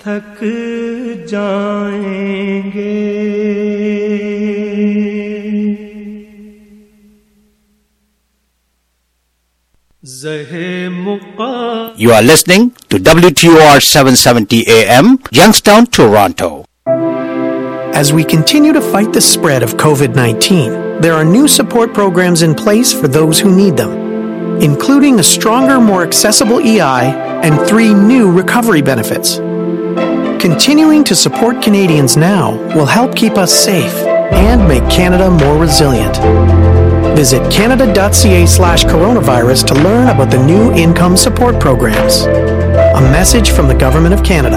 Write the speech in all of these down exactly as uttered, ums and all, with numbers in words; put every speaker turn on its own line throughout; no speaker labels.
थक जाएंगे।
You are listening to W T O R seven seventy A M, Youngstown, Toronto.
As we continue to fight the spread of covid nineteen, there are new support programs in place for those who need them, including a stronger, more accessible E I and three new recovery benefits. Continuing to support Canadians now will help keep us safe and make Canada more resilient. Visit canada.ca slash coronavirus to learn about the new income support programs. A message from the Government of Canada.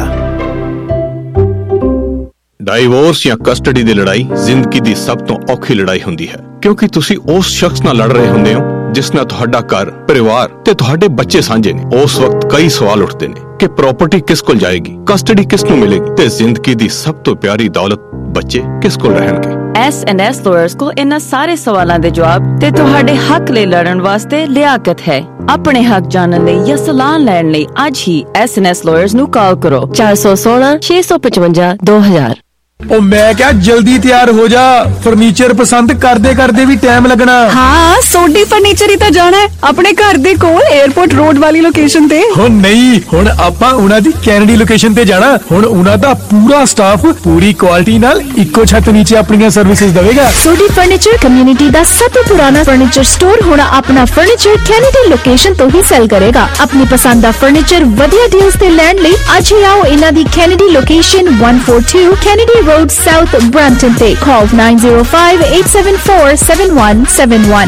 Divorce ਜਾਂ custody ਦੀ ਲੜਾਈ ਜ਼ਿੰਦਗੀ ਦੀ ਸਭ ਤੋਂ ਔਖੀ ਲੜਾਈ ਹੁੰਦੀ ਹੈ, ਕਿਉਂਕਿ ਤੁਸੀਂ ਉਸ ਸ਼ਖਸ ਨਾਲ ਲੜ ਰਹੇ ਹੁੰਦੇ ਹੋ ਜਿਸ ਨਾਲ ਤੁਹਾਡਾ ਘਰ, ਪਰਿਵਾਰ ਤੇ ਤੁਹਾਡੇ ਬੱਚੇ ਸਾਂਝੇ ਨੇ। ਉਸ ਵਕਤ ਕਈ ਸਵਾਲ ਉੱਠਦੇ ਨੇ ਕਿ ਪ੍ਰਾਪਰਟੀ ਕਿਸ ਕੋਲ ਜਾਏਗੀ, ਕਸਟਡੀ ਕਿਸ ਨੂੰ ਮਿਲੇਗੀ ਤੇ ਜ਼ਿੰਦਗੀ ਦੀ ਸਭ ਤੋਂ ਪਿਆਰੀ ਦੌਲਤ ਬੱਚੇ ਕਿਸ ਕੋਲ ਰਹਿਣਗੇ।
ਐਸ ਐਂਡ ਐਸ ਲਾਇਰਸ ਕੋਲ ਇਹਨਾਂ ਸਾਰੇ ਸਵਾਲਾਂ ਦੇ ਜਵਾਬ ਤੇ ਤੁਹਾਡੇ ਹੱਕ ਲਈ ਲੜਨ ਵਾਸਤੇ ਲਿਆਕਤ ਹੈ। ਆਪਣੇ ਹੱਕ ਜਾਣਨ ਲਈ ਜਾਂ ਸਲਾਹ ਲੈਣ ਲਈ ਅੱਜ ਹੀ ਐਸ ਐਂਡ ਐਸ ਲਾਇਰਸ ਨੂੰ ਕਾਲ ਕਰੋ ਚਾਰ ਸੌ ਸੋਲਾਂ ਛੇ ਸੌ ਪਚਵੰਜਾ ਦੋ ਹਜ਼ਾਰ।
ਉਹ ਮੈਂ ਕਿਹਾ ਜਲਦੀ ਤਿਆਰ ਹੋ ਜਾ, ਫਰਨੀਚਰ ਪਸੰਦ ਕਰਦੇ ਕਰਦੇ ਵੀ ਟਾਈਮ ਲੱਗਣਾ।
ਹਾਂ, ਸੋਡੀ ਫਰਨੀਚਰ ਹੀ ਤਾਂ ਜਾਣਾ ਹੈ ਆਪਣੇ ਘਰ ਦੇ ਕੋਲ 에어ਪੋਰਟ ਰੋਡ ਵਾਲੀ ਲੋਕੇਸ਼ਨ ਤੇ।
ਹੁਣ ਨਹੀਂ, ਹੁਣ ਆਪਾਂ ਉਹਨਾਂ ਦੀ ਕੈਨੇਡੀ ਲੋਕੇਸ਼ਨ ਤੇ ਜਾਣਾ। ਹੁਣ ਉਹਨਾਂ ਦਾ ਪੂਰਾ ਸਟਾਫ ਪੂਰੀ ਕੁਆਲਿਟੀ ਨਾਲ ਇੱਕੋ ਛੱਤ ਨੀਚੇ ਆਪਣੀਆਂ ਸਰਵਿਸਿਜ਼ ਦੇਵੇਗਾ।
ਸੋਡੀ ਫਰਨੀਚਰ ਕਮਿਊਨਿਟੀ ਦਾ ਸਭ ਤੋਂ ਪੁਰਾਣਾ ਫਰਨੀਚਰ ਸਟੋਰ ਹੁਣ ਆਪਣਾ ਫਰਨੀਚਰ ਕੈਨੇਡੀ ਲੋਕੇਸ਼ਨ ਤੋਂ ਹੀ ਸੈਲ ਕਰੇਗਾ। ਆਪਣੀ ਪਸੰਦ ਦਾ ਫਰਨੀਚਰ ਵਧੀਆ ਡੀਲਸ ਤੇ ਲੈਣ ਲਈ ਅੱਜ ਹੀ ਆਓ ਇਹਨਾਂ ਦੀ ਕੈਨੇਡੀ ਲੋਕੇਸ਼ਨ ਇੱਕ ਸੌ ਬयालीस ਕੈਨੇਡੀ Road South Brampton ਤੇ call nine zero five eight seven four seven one seven one।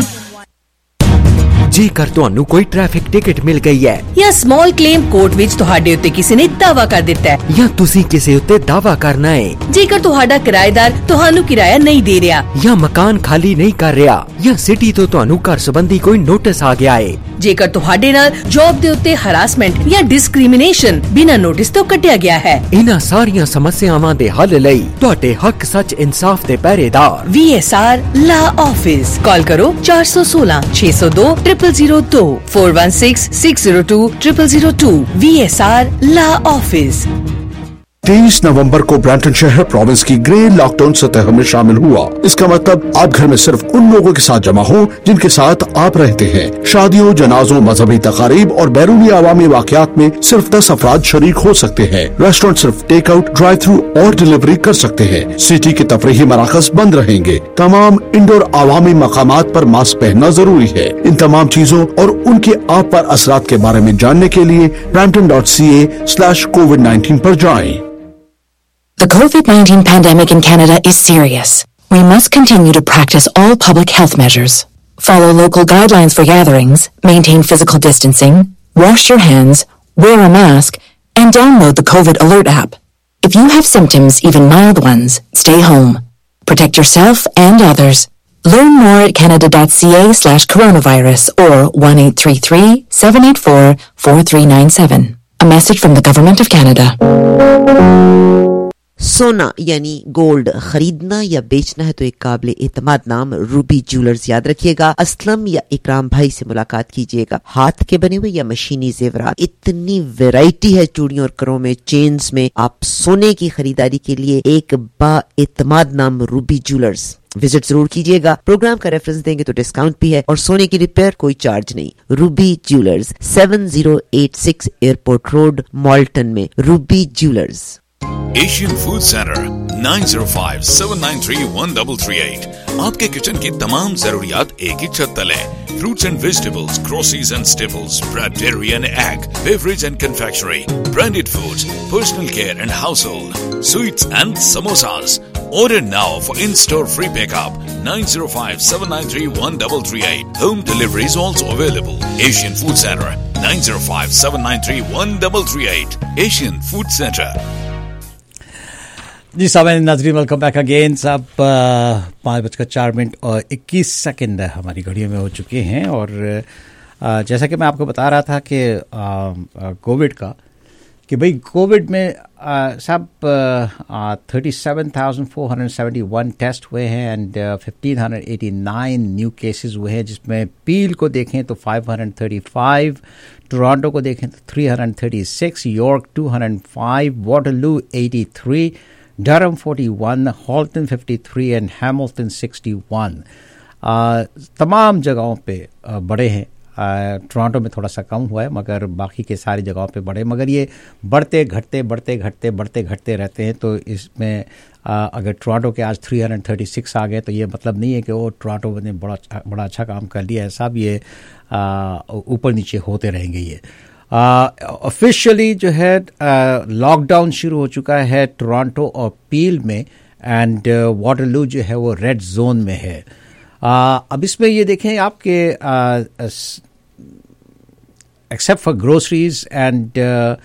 ਜੇਕਰ ਤੁਹਾਨੂੰ ਕੋਈ ਟ੍ਰੈਫਿਕ ਟਿਕਟ ਮਿਲ ਗਈ ਹੈ
ਜਾਂ ਸਮਾਲ ਕਲੇਮ ਕੋਰਟ ਵਿੱਚ ਤੁਹਾਡੇ ਉੱਤੇ ਕਿਸੇ ਨੇ ਦਾਅਵਾ ਕਰ ਦਿੱਤਾ ਹੈ
ਜਾਂ ਤੁਸੀਂ ਕਿਸੇ ਉੱਤੇ ਦਾਅਵਾ ਕਰਨਾ ਹੈ,
ਜੇਕਰ ਤੁਹਾਡਾ ਕਿਰਾਏਦਾਰ ਤੁਹਾਨੂੰ ਕਿਰਾਇਆ ਨਹੀਂ ਦੇ ਰਿਹਾ
ਜਾਂ ਮਕਾਨ ਖਾਲੀ ਨਹੀਂ ਕਰ ਰਿਹਾ ਜਾਂ ਸਿਟੀ ਤੋਂ ਤੁਹਾਨੂੰ ਘਰ ਸੰਬੰਧੀ ਕੋਈ ਨੋਟਿਸ ਆ ਗਿਆ ਹੈ,
ਜੇਕਰ ਤੁਹਾਡੇ ਨਾਲ ਜੌਬ ਦੇ ਉੱਤੇ ਹਰਾਸਮੈਂਟ ਜਾਂ ਡਿਸਕ੍ਰਿਮੀਨੇਸ਼ਨ ਬਿਨਾਂ ਨੋਟਿਸ ਤੋਂ ਕੱਟਿਆ ਗਿਆ ਹੈ,
ਇਹਨਾਂ ਸਾਰੀਆਂ ਸਮੱਸਿਆਵਾਂ ਦੇ ਹੱਲ ਲਈ ਤੁਹਾਡੇ ਹੱਕ ਸੱਚ ਇਨਸਾਫ ਦੇ ਪਹਿਰੇਦਾਰ
V S R law office call ਕਰੋ ਚਾਰ ਸੌ ਸੋਲਾਂ ਛੇ ਸੌ ਦੋ ट्रिपल जीरो दो four one six six zero two triple zero two V S R law office.
तेईस नवंबर को ब्रैम्पटन शहर प्रोविंस की ग्रे लॉकडाउन सतह में शामिल हुआ। इसका मतलब आप घर में सिर्फ उन लोगों के साथ जमा हो जिनके साथ आप रहते हैं। शादियों, जनाजों, मजहबी तकारीब और बैरूनी अवामी वाकयात में सिर्फ दस अफराद शरीक हो सकते हैं। रेस्टोरेंट सिर्फ टेक आउट, ड्राइव थ्रू और डिलीवरी कर सकते हैं। सिटी के तफरीही मराकज बंद रहेंगे। तमाम इंडोर अवामी मकामात पर मास्क पहनना जरूरी है। इन तमाम चीजों और उनके आप पर असरात के बारे में जानने के लिए Brampton dot C A slash COVID nineteen पर जाएं।
The covid nineteen pandemic in Canada is serious. We must continue to practice all public health measures. Follow local guidelines for gatherings, maintain physical distancing, wash your hands, wear a mask, and download the COVID Alert app. If you have symptoms, even mild ones, stay home. Protect yourself and others. Learn more at canada.ca slash coronavirus or one eight three three seven eight four four three nine seven. A message from the Government of Canada.
सोना यानी gold खरीदना या बेचना है तो एक काबिल एतमाद नाम रूबी ज्वेलर्स याद रखिएगा। असलम या इकराम भाई से मुलाकात कीजिएगा। हाथ के बने हुए या मशीनी जेवरात, इतनी वैरायटी है चूड़ियों और करों में, चेन्स में। आप सोने की खरीदारी के लिए एक बा एतमाद नाम रूबी ज्वेलर्स विजिट जरूर कीजिएगा। प्रोग्राम का रेफरेंस देंगे तो डिस्काउंट भी है और सोने की रिपेयर कोई चार्ज नहीं। Ruby jewellers seven zero eight six airport road Malton में Ruby jewellers.
Asian food centre nine zero five seven nine three one three three eight. आपके किचन की तमाम जरूरियात एक ही छत तले। Fruits and vegetables, groceries and staples, bread, dairy and egg, beverage and confectionery, branded foods, personal care and household, sweets and samosas. Order now for in-store free pickup nine zero five seven nine three one three three eight. Home delivery is also available. Asian Food Center nine zero five seven nine three one three three eight. Asian Food Center.
जी साहब नाज़रीन, welcome back again. साहब पाँच बजकर चार minute और इक्कीस second हमारी घड़ियों में हो चुके हैं और आ, जैसा कि मैं आपको बता रहा था कि कोविड का कि भाई कोविड में साहब thirty seven thousand four hundred seventy one test हुए हैं and fifteen hundred eighty nine new cases हुए हैं, जिसमें पील को देखें तो five hundred thirty five, Toronto को देखें तो three hundred thirty six, York two hundred five, Waterloo eighty three, Durham forty one, Halton fifty three and Hamilton sixty one. तमाम जगहों पे आ, बड़े हैं। टोरंटो में थोड़ा सा कम हुआ है मगर बाकी के सारी जगहों पे बढ़े, मगर ये बढ़ते घटते बढ़ते घटते बढ़ते घटते रहते हैं। तो इसमें आ, अगर टोरंटो के आज तीन सौ छत्तीस आ गए तो ये मतलब नहीं है कि वो टोरंटो ने बड़ा बड़ा अच्छा काम कर लिया है। सब ये ऊपर नीचे होते रहेंगे। ये ऑफिशियली जो है लॉकडाउन शुरू हो चुका है टोरंटो और पील में, एंड वाटरलू जो है वो रेड जोन में है। Uh, अब इसमें ये देखें आपके एक्सेप्ट फॉर ग्रोसरीज एंड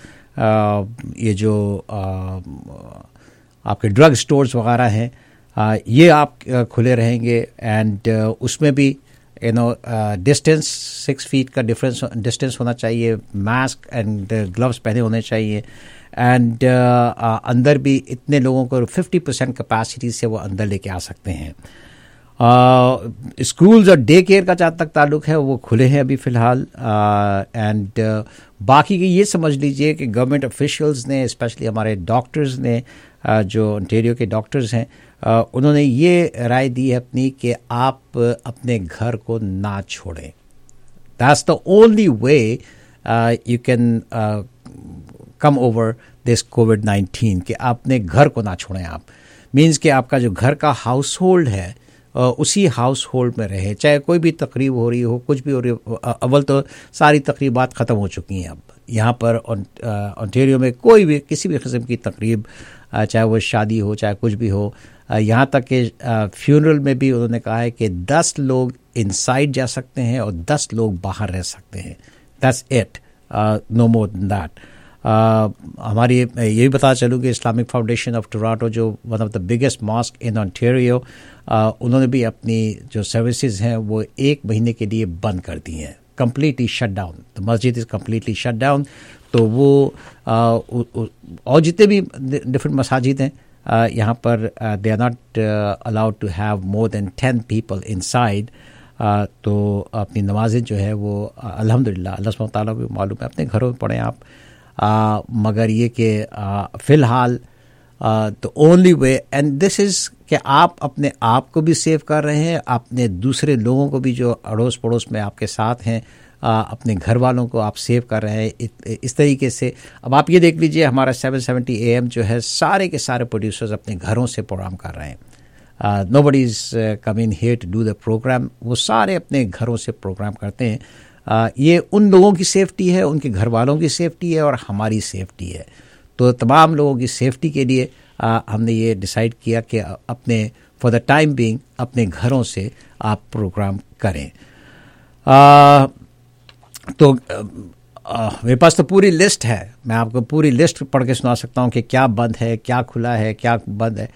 ये जो uh, आपके ड्रग स्टोर्स वगैरह हैं, uh, ये आप uh, खुले रहेंगे। एंड uh, उसमें भी you know distance six feet का डिफरेंस डिस्टेंस होना चाहिए, मास्क एंड ग्लव्स पहने होने चाहिए। एंड uh, uh, अंदर भी इतने लोगों को फिफ्टी परसेंट कैपेसिटी से वो अंदर लेके आ सकते हैं। स्कूल्स uh, और डे केयर का जहाँ तक ताल्लुक है वो खुले हैं अभी फ़िलहाल। एंड uh, uh, बाकी की ये समझ लीजिए कि गवर्नमेंट ऑफिशियल्स ने, स्पेशली हमारे डॉक्टर्स ने, uh, जो ओंटारियो के डॉक्टर्स हैं, uh, उन्होंने ये राय दी है अपनी कि आप अपने घर को ना छोड़ें। That's the only way you can come over this COVID nineteen, कि आप अपने घर को ना छोड़ें। आप मीन्स कि आपका जो घर का हाउस होल्ड है Uh, उसी हाउस होल्ड में रहे, चाहे कोई भी तकरीब हो रही हो, कुछ भी हो रही हो। अव्वल तो सारी तकरीबात ख़त्म हो चुकी हैं अब यहाँ पर ओंटारियो में। कोई भी किसी भी किस्म की तकरीब, uh, चाहे वो शादी हो चाहे कुछ भी हो, uh, यहाँ तक कि फ्यूनरल में भी उन्होंने कहा है कि दस लोग इनसाइड जा सकते हैं और दस लोग बाहर रह सकते हैं। That's it, no more than that. हमारी ये भी बता चलूँ कि इस्लामिक फाउंडेशन ऑफ टोरंटो, जो one of the biggest mosque in Ontario, उन्होंने भी अपनी जो सर्विसेज हैं वो एक महीने के लिए बंद कर दी हैं, कम्प्लीटली शट डाउन। द मस्जिद इज़ कम्प्लीटली शट डाउन। तो वो आ, उ, उ, और जितने भी डिफरेंट मसाजिद हैं uh, यहाँ पर, they are not allowed to have more than ten people inside. uh, तो अपनी नमाजें जो है वो अल्हम्दुलिल्लाह अल्लाह सुब्हानहू तआला को मालूम है, अपने घरों में पढ़ें आप। Uh, मगर ये कि uh, फ़िलहाल the only way, and this is कि आप अपने आप को भी सेव कर रहे हैं, अपने दूसरे लोगों को भी जो अड़ोस पड़ोस में आपके साथ हैं, uh, अपने घर वालों को आप सेव कर रहे हैं इत, इस तरीके से। अब आप ये देख लीजिए, हमारा सेवन सेवेंटी ए एम जो है, सारे के सारे प्रोड्यूसर्स अपने घरों से प्रोग्राम कर रहे हैं। Nobody is coming here to do the programme. वो सारे अपने घरों से प्रोग्राम करते हैं। Uh, ये उन लोगों की सेफ्टी है, उनके घर वालों की सेफ्टी है और हमारी सेफ्टी है। तो तमाम लोगों की सेफ्टी के लिए uh, हमने ये डिसाइड किया कि अपने फॉर द टाइम बीइंग अपने घरों से आप प्रोग्राम करें। uh, तो uh, uh, मेरे पास तो पूरी लिस्ट है, मैं आपको पूरी लिस्ट पढ़ के सुना सकता हूँ कि क्या बंद है, क्या खुला है, क्या बंद है।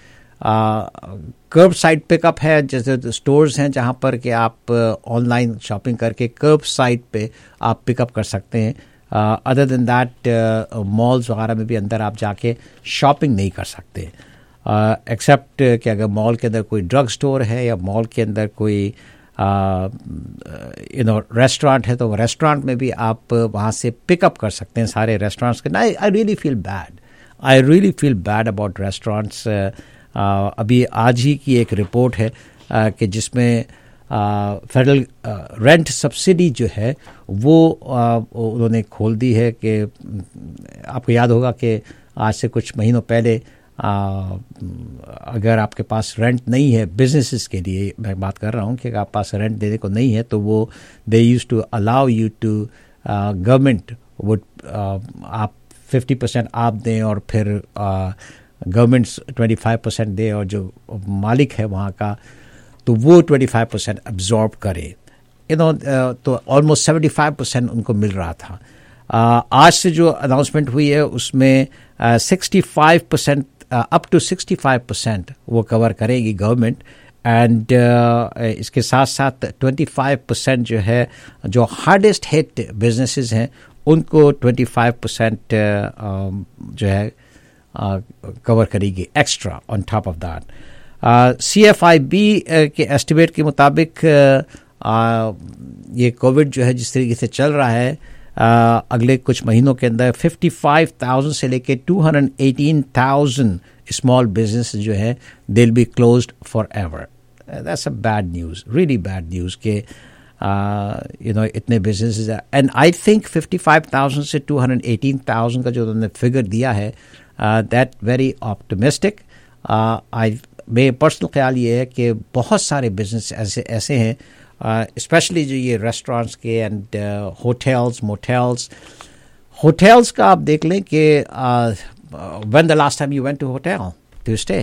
कर्ब साइड पिकअप है, जैसे स्टोर्स हैं जहाँ पर कि आप ऑनलाइन शॉपिंग करके कर्ब साइड पे आप पिकअप कर सकते हैं। अदर देन दैट मॉल्स वगैरह में भी अंदर आप जाके शॉपिंग नहीं कर सकते, एक्सेप्ट uh, कि अगर मॉल के अंदर कोई ड्रग स्टोर है या मॉल के अंदर कोई यू नो रेस्टोरेंट है, तो रेस्टोरेंट में भी आप वहाँ से पिकअप कर सकते हैं सारे रेस्टोरेंट्स के। I I really feel bad I really feel bad about restaurants. Uh, अभी आज ही की एक रिपोर्ट है uh, कि जिसमें फेडरल रेंट सब्सिडी जो है वो uh, उन्होंने खोल दी है। कि आपको याद होगा कि आज से कुछ महीनों पहले uh, अगर आपके पास रेंट नहीं है, बिजनेसेस के लिए मैं बात कर रहा हूँ, कि आपके पास रेंट देने को नहीं है, तो वो they use to allow you to government would आप फिफ्टी परसेंट आप दें और फिर uh, governments twenty five percent दे, और जो मालिक है वहाँ का तो वो ट्वेंटी फाइव परसेंट एब्जॉर्ब करे, यू नो। तो ऑलमोस्ट सेवेंटी फाइव परसेंट उनको मिल रहा था। uh, आज से जो अनाउंसमेंट हुई है उसमें sixty five percent up to sixty five percent वो कवर करेगी गवर्नमेंट। एंड uh, इसके साथ साथ ट्वेंटी फाइव परसेंट जो है, जो हार्डेस्ट हिट बिजनेसेस हैं उनको ट्वेंटी फाइव परसेंट जो है कवर uh, करेगी extra on top of that. C F I B के एस्टिमेट के मुताबिक uh, uh, ये कोविड जो है जिस तरीके से चल रहा है, uh, अगले कुछ महीनों के अंदर fifty-five thousand से लेके two hundred eighteen thousand small business जो है they will be closed forever. That's a bad news, really bad news के यू नो इतने business. And I think fifty-five thousand से two hundred eighteen thousand का जो उन्होंने figure दिया है दैट वेरी ऑप्टिमिस्टिक. आई मेरे पर्सनल ख्याल ये है कि बहुत सारे बिजनेस ऐसे ऐसे हैं, स्पेशली uh, जो ये रेस्टोरेंट्स के एंड होटल्स मोटेल्स. होटल्स का आप देख लें कि when the last time you went to hotel to stay,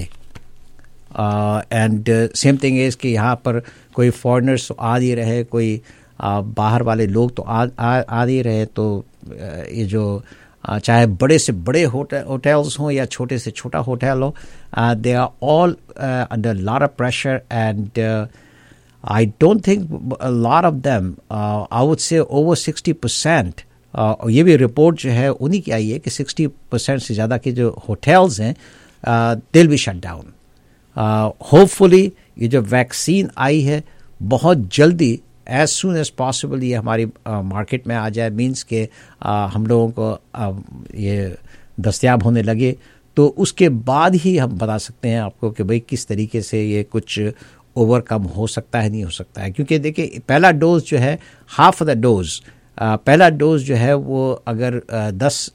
and same thing is कि यहाँ पर कोई फॉरेनर्स आ नहीं रहे, कोई uh, बाहर वाले लोग तो आ आ, आ नहीं रहे. तो uh, ये जो Uh, चाहे बड़े से बड़े होटल्स हों या छोटे से छोटा होटल हो, they are all under lot of pressure and I don't think a lot of them, I would say over sixty percent. और ये भी रिपोर्ट जो है उन्हीं की आई है कि sixty percent से ज़्यादा के जो होटल्स हैं they will be shut down. Hopefully ये जो वैक्सीन आई है बहुत जल्दी एज सुन एज पॉसिबल ये हमारी मार्केट uh, में आ जाए, मीन्स के uh, हम लोगों को uh, ये दस्तयाब होने लगे, तो उसके बाद ही हम बता सकते हैं आपको कि भाई किस तरीके से ये कुछ ओवरकम हो सकता है, नहीं हो सकता है. क्योंकि देखिए पहला डोज जो है हाफ ऑफ द डोज, पहला डोज जो है वो अगर दस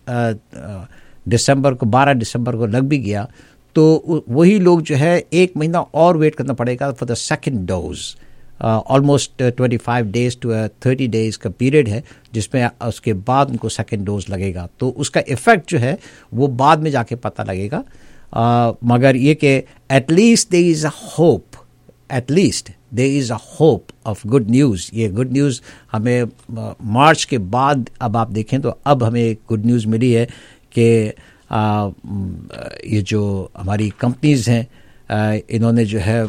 दिसंबर को बारह दिसंबर को लग भी गया तो वही लोग जो है एक महीना और वेट करना पड़ेगा for the second dose. Almost twenty five days to thirty days का पीरियड है जिसमें उसके बाद उनको सेकेंड डोज लगेगा. तो उसका इफ़ेक्ट जो है वो बाद में जाके पता लगेगा. uh, मगर ये कि at least there is a hope, at least there is a hope of good news. ये गुड न्यूज़ हमें मार्च uh, के बाद अब आप देखें तो अब हमें गुड न्यूज़ मिली है कि uh, ये जो हमारी कंपनीज़ हैं Uh, इन्होंने जो है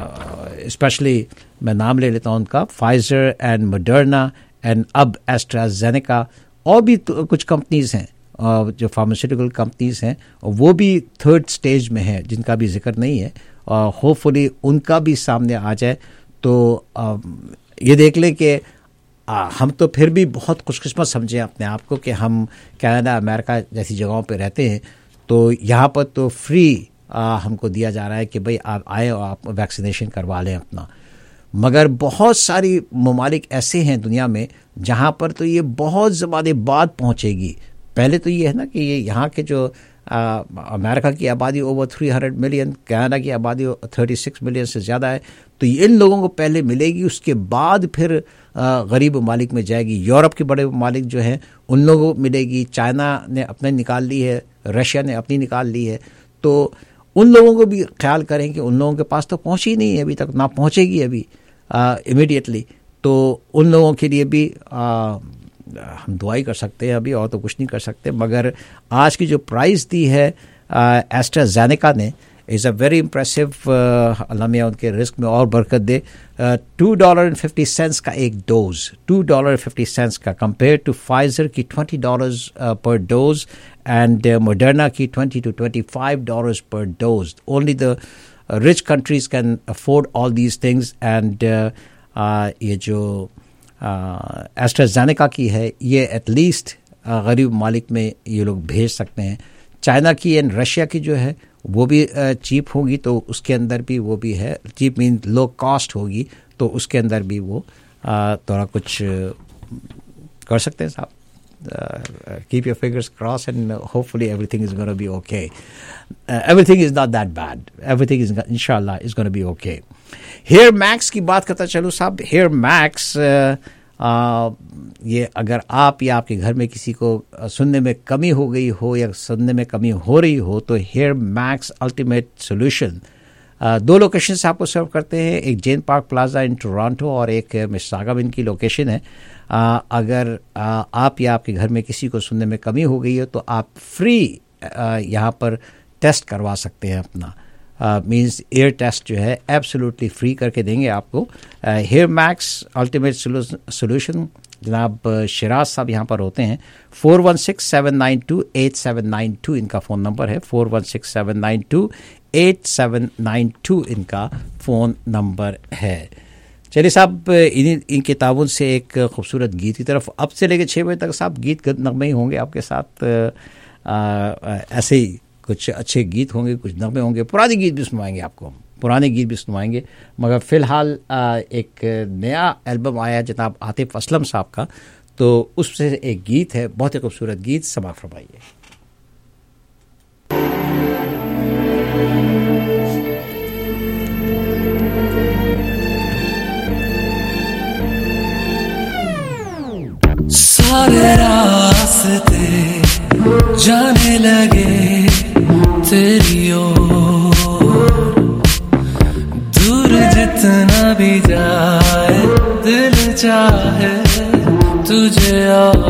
स्पेशली uh, मैं नाम ले लेता हूँ उनका, फाइजर एंड मॉडर्ना एंड अब एस्ट्राजेनेका, और भी तो कुछ कंपनीज़ हैं uh, जो फार्मास्यूटिकल कंपनीज़ हैं वो भी थर्ड स्टेज में हैं जिनका भी जिक्र नहीं है. होपफुली uh, उनका भी सामने आ जाए तो uh, ये देख लें कि uh, हम तो फिर भी बहुत खुशकिस्मत समझें अपने आप को कि हम कनाडा अमेरिका जैसी जगहों पर रहते हैं. तो यहाँ पर तो फ्री आ, हमको दिया जा रहा है कि भाई आप आए और आप वैक्सीनेशन करवा लें अपना. मगर बहुत सारी ममालिक ऐसे हैं दुनिया में जहाँ पर तो ये बहुत ज़माने बाद पहुँचेगी. पहले तो ये है ना कि ये यहाँ के जो आ, अमेरिका की आबादी over three hundred million, Canada की आबादी थर्टी सिक्स मिलियन से ज़्यादा है, तो ये इन लोगों को पहले मिलेगी, उसके बाद फिर गरीब ममालिक में जाएगी. यूरोप के बड़े ममालिक जो हैं उन लोगों को मिलेगी. चाइना ने अपने निकाल ली है, रशिया ने अपनी निकाल ली है. तो उन लोगों को भी ख्याल करें कि उन लोगों के पास तो पहुंची नहीं है अभी तक, ना पहुंचेगी अभी इमीडिएटली. तो उन लोगों के लिए भी आ, हम दुआई कर सकते हैं अभी, और तो कुछ नहीं कर सकते. मगर आज की जो प्राइस दी है एस्ट्राजेनेका ने इज़ अ वेरी इम्प्रेसिव. अल्लाह मियां उनके रिस्क में और बरकत दे. Two dollar and fifty cents का एक dose, two dollar fifty cents का, कंपेयर टू फाइजर की twenty dollars per dose and uh, Moderna की twenty to twenty-five dollars per dose. Only the uh, rich countries can afford all these things. And uh, uh, ये जो AstraZeneca uh, की है ये at least uh, गरीब मालिक में ये लोग भेज सकते हैं. चाइना की एंड रशिया की जो है वो भी चीप uh, होगी, तो उसके अंदर भी वो भी है, चीप मीन लो कॉस्ट होगी, तो उसके अंदर भी वो uh, थोड़ा कुछ uh, कर सकते हैं साहब. Uh, keep your fingers crossed and uh, hopefully everything is going to be okay. Uh, everything is not that bad. Everything is inshallah is going to be okay. Hair Max की बात करता चलो साहब. Hair Max uh, uh, ये अगर आप या आपके घर में किसी को uh, सुनने में कमी हो गई हो या सुनने में कमी हो रही हो तो Hair Max Ultimate Solution uh, दो लोकेशन से आपको सर्व करते हैं. एक Jane Park Plaza in Toronto और एक मिसिसागा में इनकी लोकेशन है. आ, अगर आ, आप या आपके घर में किसी को सुनने में कमी हो गई है तो आप फ्री यहाँ पर टेस्ट करवा सकते हैं अपना. मींस एयर टेस्ट जो है एब्सोल्युटली फ्री करके देंगे आपको. हेयर मैक्स अल्टीमेट सोल्यूशन जनाब शिराज साहब यहाँ पर होते हैं. Four one six seven nine two eight seven nine two इनका फ़ोन नंबर है. Four one six seven nine two eight seven nine two इनका फ़ोन नंबर है. चलिए साहब, इन इन किताबों से एक खूबसूरत गीत की तरफ अब से लेकर छः बजे तक साहब गीत नगमे ही होंगे आपके साथ। आ, आ, ऐसे ही कुछ अच्छे गीत होंगे, कुछ नगमे होंगे, पुराने गीत भी सुनवाएंगे आपको, पुराने गीत भी सुनवाएंगे। मगर फ़िलहाल एक नया एल्बम आया जनाब आतिफ असलम साहब का, तो उससे एक गीत है, बहुत ही खूबसूरत गीत, समाअत फरमाइए।
सारे रास्ते जाने लगे तेरी ओर, दूर जितना भी जाए दिल चाहे तुझे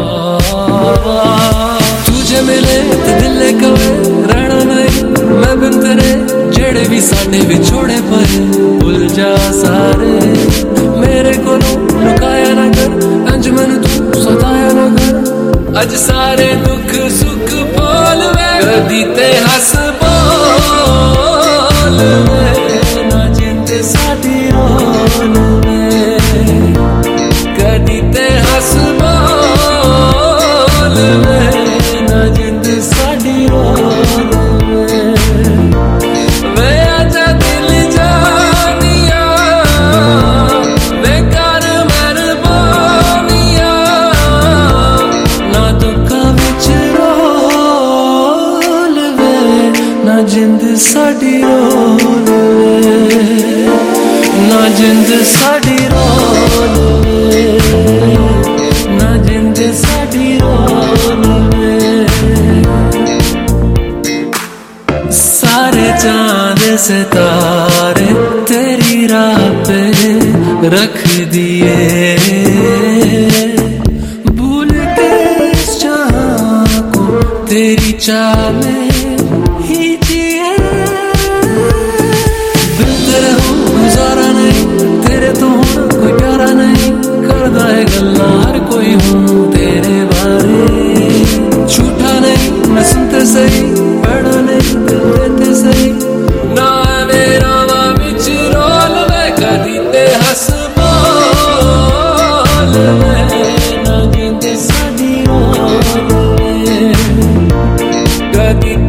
तुझे मिले तो दिल कवे रहना नहीं, मैं बिन तेरे जेड़े भी साडे विछोड़े पए भुल जा सारे, मेरे को लुकाया ना कर, अंज मैनू तू सताया ना कर, अज सारे दुख सुख बोल वे कदी ते हस बोल वे, ना जिंद साडी रोल वे कदी ते हस बोल वे, ना जिंद साडी रोल वे, वे आजा दिल जानिया वे कर मेहरबानिया, ना दुखा विच रोल वे, ना जिंद साडी रोल वे, ना जिंद साडी रोल वे, ना जिंद साडी रोल वे, सारे चांद सितारे तेरी राह पे रख दिए, भूल के इस जहां को तेरी चाह में ही जिए, दिल तेरे हो गुजारा नहीं, तेरे तो होना कोई प्यारा नहीं, करदा है गल्ला हर कोई हूँ तेरे बारे, झूठा नहीं मैं सुनते सही, बड़ा नहीं दिल देते सही, ना मेरा वा विच रोल वे कदी ते हस बोल वे, ना जिंद साडी रोल वे कदी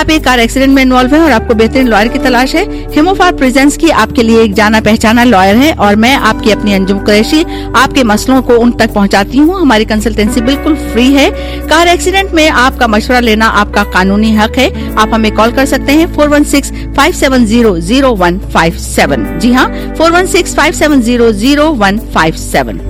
आप एक कार एक्सीडेंट में इन्वॉल्व हैं और आपको बेहतरीन लॉयर की तलाश है, हिमोफार प्रेजेंस की आपके लिए एक जाना पहचाना लॉयर है और मैं आपकी अपनी अंजुम कुरैशी आपके मसलों को उन तक पहुंचाती हूं। हमारी कंसल्टेंसी बिल्कुल फ्री है। कार एक्सीडेंट में आपका मशवरा लेना आपका कानूनी हक है। आप हमें कॉल कर सकते हैं four one six five seven zero zero one five seven. जी हाँ, four one six five seven zero zero one five seven.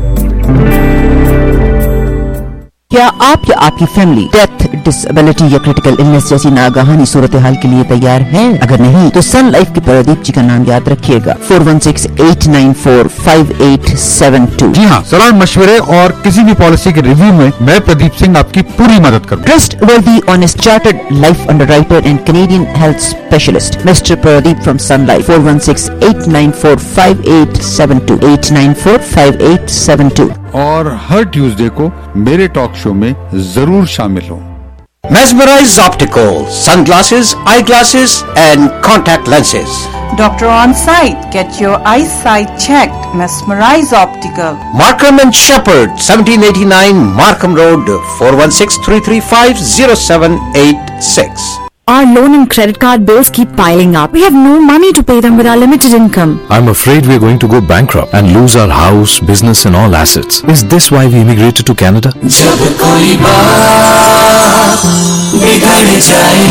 क्या आप या आपकी फैमिली डेथ, डिसेबिलिटी या क्रिटिकल इलनेस जैसी नागहानी सूरत हाल के लिए तैयार है? अगर नहीं तो सन लाइफ के प्रदीप जी का नाम याद रखिएगा, four one six eight nine four five eight seven two.
जी हाँ, सलाह मशवरे और किसी भी पॉलिसी के रिव्यू में मैं प्रदीप सिंह आपकी पूरी मदद करूँ।
Trustworthy honest chartered life underwriter and Canadian health specialist mister Pradeep from Sun Life, four one six eight nine four five eight seven two eight nine four five eight seven two.
और हर Tuesday को मेरे talk show में जरूर शामिल हो।
Mesmerize Optical, sunglasses, eyeglasses and contact lenses.
Doctor on site. Get your eyesight checked. Mesmerize Optical.
Markham and Shepherd, seventeen eighty-nine Markham Road, four one six, three three five, zero seven eight six.
Our loan and credit card bills keep piling up. We have no money to pay them with our limited income.
I'm afraid we're going to go bankrupt and lose our house, business and all assets. Is this why we immigrated to Canada?
जब कोई बात बिगड़ जाए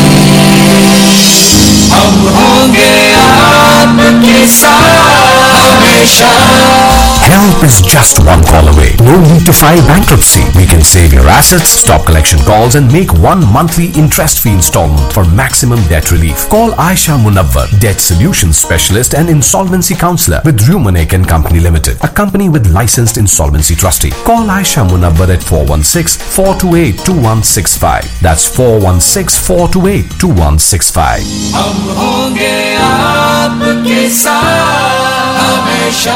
हम होंगे आपके साथ हमेशा।
Help is just one call away. No need to file bankruptcy. We can save your assets, stop collection calls and make one monthly interest-free installment for maximum debt relief. Call Aisha Munawwar, Debt Solutions Specialist and Insolvency Counselor with Rumanek and Company Limited, a company with licensed insolvency trustee. Call Aisha Munawwar at four one six, four two eight, two one six five. That's four one six, four two eight, two one six five.
हम होंगे आपके साथ हमेशा।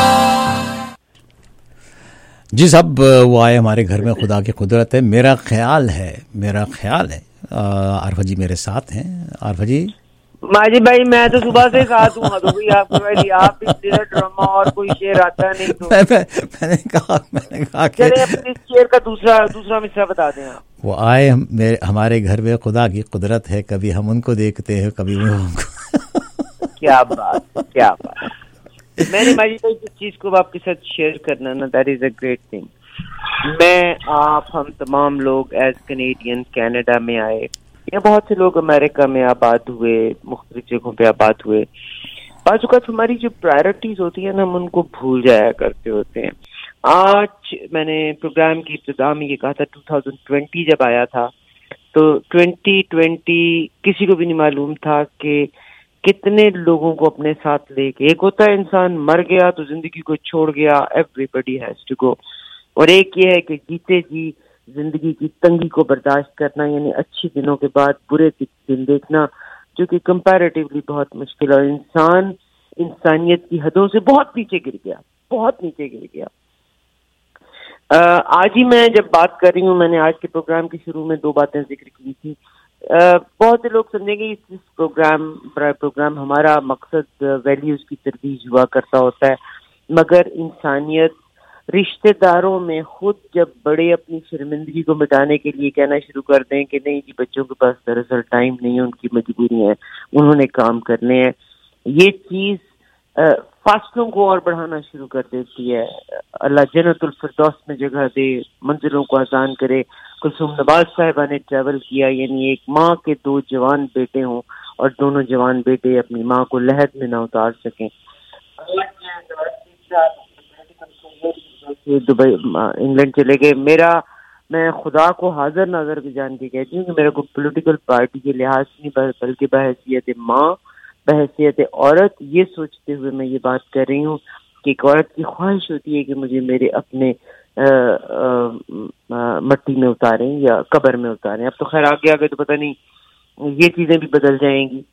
जी साहब, वो आए हमारे घर में, खुदा की कुदरत है। मेरा ख्याल है मेरा ख्याल है आरफा जी मेरे साथ हैं। आरफा जी।
माजी भाई, मैं तो सुबह से साथ हूँ। तो भाई आपके भाई आप इधर ड्रामा और कोई शेर आता नहीं तो
मैं, मैं, मैंने कहा मैंने कहा कि
अपने शेर का दूसरा दूसरा मिसरा बता दें आप।
वो आए हम, मेरे हमारे घर में, खुदा की कुदरत है, कभी हम उनको देखते हैं कभी वो हमको।
क्या बात क्या बात। मैंने माजी भाई जिस चीज को आपके साथ शेयर करना ना, that is a great thing. मैं, आप, हम तमाम लोग एज कैनेडियन कनाडा में आए, या बहुत से लोग अमेरिका में आबाद हुए, मुख्तलिफ जगहों पे आबाद हुए। बाज़ औक़ात हमारी जो प्रायोरिटीज होती है ना, हम उनको भूल जाया करते होते हैं। आज मैंने प्रोग्राम की इब्तिदा में ये कहा था, टू थाउज़ेंड ट्वेंटी जब आया था तो ट्वेंटी ट्वेंटी किसी को भी नहीं मालूम था कि कितने लोगों को अपने साथ लेके, एक होता है इंसान मर गया तो जिंदगी को छोड़ गया, एवरीबॉडी हैज टू गो, और एक ये है कि जीते जी जिंदगी की तंगी को बर्दाश्त करना, यानी अच्छे दिनों के बाद बुरे दिन देखना, जो कि कंपैरेटिवली बहुत मुश्किल है। इंसान इंसानियत की हदों से बहुत नीचे गिर गया, बहुत नीचे गिर गया। आ, आज ही मैं जब बात कर रही हूँ, मैंने आज के प्रोग्राम के शुरू में दो बातें जिक्र की थी। आ, बहुत से लोग समझेंगे इस प्रोग्राम प्रोग्राम हमारा मकसद वैल्यूज की तरबीज हुआ करता होता है, मगर इंसानियत, रिश्तेदारों में खुद जब बड़े अपनी शर्मिंदगी को मिटाने के लिए कहना शुरू कर दें कि नहीं जी बच्चों के पास दरअसल टाइम नहीं है, उनकी मजबूरी है, उन्होंने काम करने हैं, ये चीज फासलों को और बढ़ाना शुरू कर देती है। अल्लाह जन्नतुल फिरदौस में जगह दे, मंजिलों को आसान करे। कुलसुम नवाज साहिबा ने ट्रैवल किया, यानी एक माँ के दो जवान बेटे हों और दोनों जवान बेटे अपनी माँ को लहद में ना उतार सकें। दुबई इंग्लैंड चले गए। मेरा, मैं खुदा को हाजिर नाजर के जान के कहती हूँ कि मेरे को पॉलिटिकल पार्टी के लिहाज नहीं, बल्कि बहैसियत माँ, बहैसियत औरत, ये सोचते हुए मैं ये बात कर रही हूँ कि एक औरत की ख्वाहिश होती है कि मुझे मेरे अपने आ, आ, आ, मिट्टी में उतारें या कब्र में उतारें। अब तो खैर आगे आगे तो पता नहीं, ये चीजें भी बदल जाएंगी।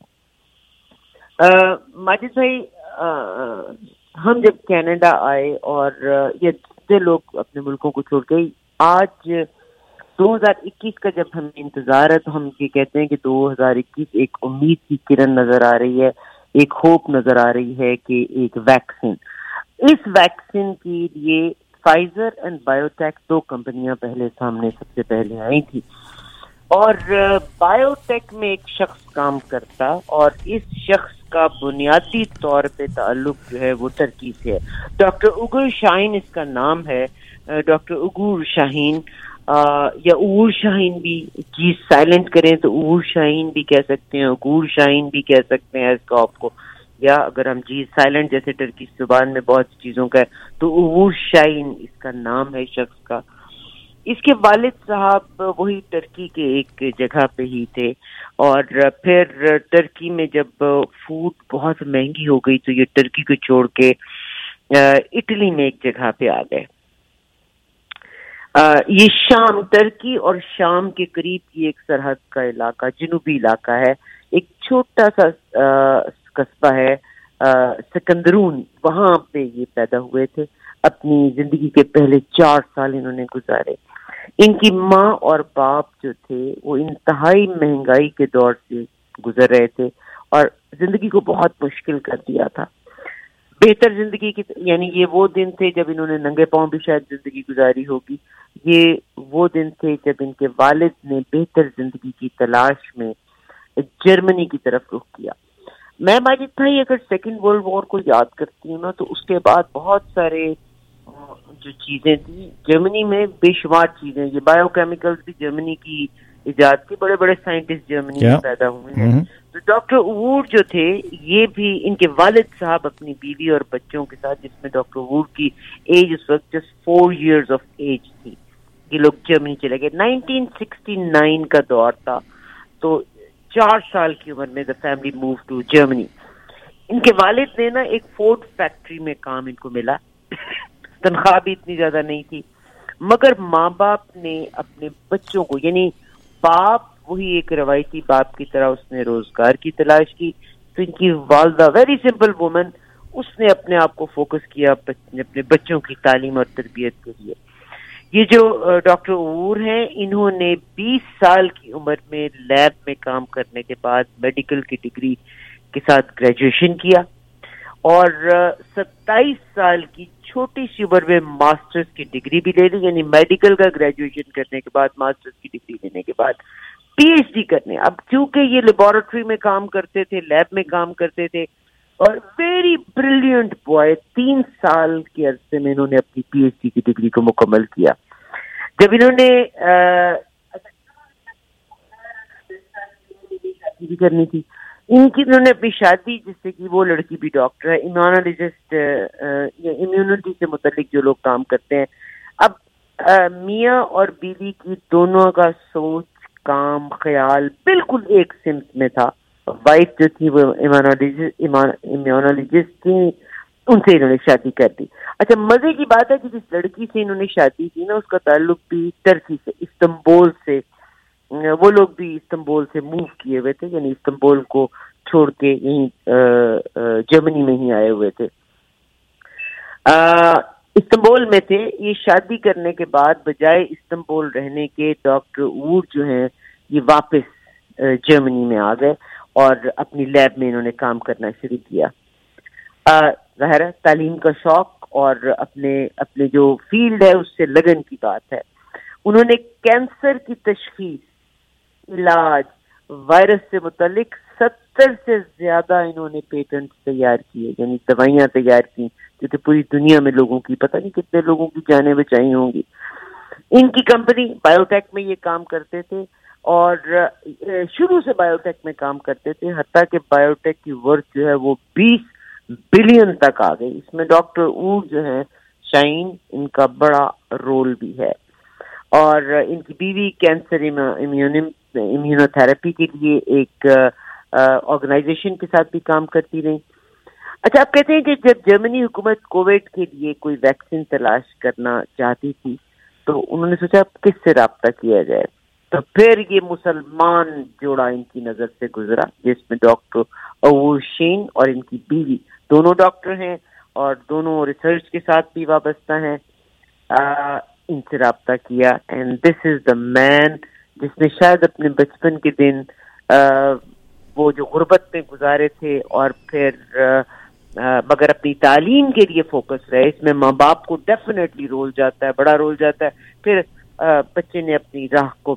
माजिद भाई, आ, हम जब कनाडा आए और ये जितने लोग अपने मुल्कों को छोड़ गए, आज दो हज़ार इक्कीस का जब हमें इंतजार है तो हम ये कहते हैं कि दो हज़ार इक्कीस एक उम्मीद की किरण नजर आ रही है, एक होप नजर आ रही है कि एक वैक्सीन, इस वैक्सीन के लिए फाइजर एंड बायोटेक दो कंपनियां पहले सामने सबसे पहले आई थी। और बायोटेक में एक शख्स काम करता और इस शख्स का बुनियादी तौर पे ताल्लुक जो है वो टर्की से है। डॉक्टर उगुर शाहीन इसका नाम है, डॉक्टर उगुर शाहीन या उगुर शाहीन भी, जी साइलेंट करें तो उगुर शाहीन भी कह सकते हैं, उगुर शाहीन भी कह सकते हैं इसको आपको, या अगर हम जी साइलेंट जैसे टर्की जुबान में बहुत चीजों का है तो उगुर शाहीन इसका नाम है शख्स का। इसके वालिद साहब वही टर्की के एक जगह पे ही थे और फिर टर्की में जब फूड बहुत महंगी हो गई तो ये टर्की को छोड़ के इटली में एक जगह पे आ गए। ये शाम, टर्की और शाम के करीब की एक सरहद का इलाका, जनूबी इलाका है, एक छोटा सा कस्बा है सिकंदरून, वहां पे ये पैदा हुए थे। अपनी जिंदगी के पहले चार साल इन्होंने गुजारे। इनकी माँ और बाप जो थे वो इंतहाई महंगाई के दौर से गुजर रहे थे और जिंदगी को बहुत मुश्किल कर दिया था। बेहतर जिंदगी की, यानी ये वो दिन थे जब इन्होंने नंगे पांव भी शायद जिंदगी गुजारी होगी। ये वो दिन थे जब इनके वालिद ने बेहतर जिंदगी की तलाश में जर्मनी की तरफ रुख किया। मैं माजिद भाई अगर सेकेंड वर्ल्ड वॉर को याद करती हूँ ना तो उसके बाद बहुत सारे जो चीजें थी जर्मनी में, बेशुमार चीजें, ये बायोकेमिकल्स भी जर्मनी की इजाद की, बड़े बड़े साइंटिस्ट जर्मनी में पैदा हुए हैं। तो डॉक्टर उगुर जो थे ये भी, इनके वालिद साहब अपनी बीवी और बच्चों के साथ, जिसमें डॉक्टर उगुर की एज उस वक्त just four years of age थी, ये लोग जर्मनी चले गए। नाइनटीन सिक्सटी नाइन का दौर था, तो चार साल की उम्र में the family move to Germany. इनके वालिद ने ना एक फोर्ड फैक्ट्री में काम इनको मिला, तनख्वाह भी इतनी ज्यादा नहीं थी, मगर माँ बाप ने अपने बच्चों को, यानी बाप वही एक रवायती बाप की तरह उसने रोजगार की तलाश की, तो इनकी वालदा वेरी सिंपल वुमन, उसने अपने आप को फोकस किया अपने बच्चों की तालीम और तरबियत के लिए। ये जो डॉक्टर उगुर हैं, इन्होंने बीस साल की उम्र में लैब में काम करने के बाद मेडिकल की डिग्री के साथ ग्रेजुएशन किया और सत्ताईस साल की छोटी सी उम्र में मास्टर्स की डिग्री भी ले ली, यानी मेडिकल का ग्रेजुएशन करने के बाद मास्टर्स की डिग्री लेने के बाद पीएचडी करने। अब क्योंकि ये लेबोरेटरी में काम करते थे, लैब में काम करते थे और वेरी ब्रिलियंट बॉय, तीन साल के अरसे में इन्होंने अपनी पीएचडी की डिग्री को मुकम्मल किया। जब इन्होंने शादी भी करनी थी, इनकी इन्होंने अपनी शादी, जिससे कि वो लड़की भी डॉक्टर है, इम्यूनोलॉजिस्ट, इम्यूनिटी से मुतल्लिक जो लोग काम करते हैं। अब मियाँ और बीवी की दोनों का सोच, काम, ख्याल बिल्कुल एक सिम्त में था। वाइफ जो थी वो इम्यूनोलॉजिस्ट इम्यूनोलॉजिस्ट थी, उनसे इन्होंने शादी कर दी। अच्छा, मजे की बात है कि जिस लड़की से इन्होंने शादी की ना, उसका ताल्लुक भी टर्की से, इस्तांबुल से, वो लोग भी इस्तांबुल से मूव किए हुए थे, यानी इस्तांबुल को छोड़ के यहीं जर्मनी में ही आए हुए थे। इस्तांबुल में थे। ये शादी करने के बाद बजाय इस्तांबुल रहने के डॉक्टर उगुर जो हैं ये वापस जर्मनी में आ गए और अपनी लैब में इन्होंने काम करना शुरू किया। ज़ाहिर है तालीम का शौक और अपने अपने जो फील्ड है उससे लगन की बात है। उन्होंने कैंसर की तशखीस, इलाज, वायरस से मुतालिक सत्तर से ज्यादा इन्होंने पेटेंट तैयार किए, यानी दवाइयां तैयार की जो कि पूरी दुनिया में लोगों की, पता नहीं कितने लोगों की जानें बचाई होंगी। इनकी कंपनी बायोटेक में ये काम करते थे और शुरू से बायोटेक में काम करते थे, हत्ता कि बायोटेक की वर्थ जो है वो बीस बिलियन तक आ गई। इसमें डॉक्टर उगुर जो है शाहीन, इनका बड़ा रोल भी है और इनकी बीवी कैंसर इम्यूनोथेरेपी के लिए एक ऑर्गेनाइजेशन के साथ भी काम करती रही। अच्छा, आप कहते हैं कि जब जर्मनी हुकूमत कोविड के लिए कोई वैक्सीन तलाश करना चाहती थी तो उन्होंने सोचा किससे राब्ता किया जाए, तो फिर ये मुसलमान जोड़ा इनकी नजर से गुजरा जिसमें डॉक्टर उगुर शाहीन और इनकी बीवी दोनों डॉक्टर हैं और दोनों रिसर्च के साथ भी वाबस्ता हैं। इनसे राब्ता किया and this is the man जिसने शायद अपने बचपन के दिन आ, वो जो गुर्बत में गुजारे थे और फिर आ, आ, मगर अपनी तालीम के लिए फोकस रहे। इसमें माँ बाप को डेफिनेटली रोल जाता है, बड़ा रोल जाता है। फिर आ, बच्चे ने अपनी राह को भी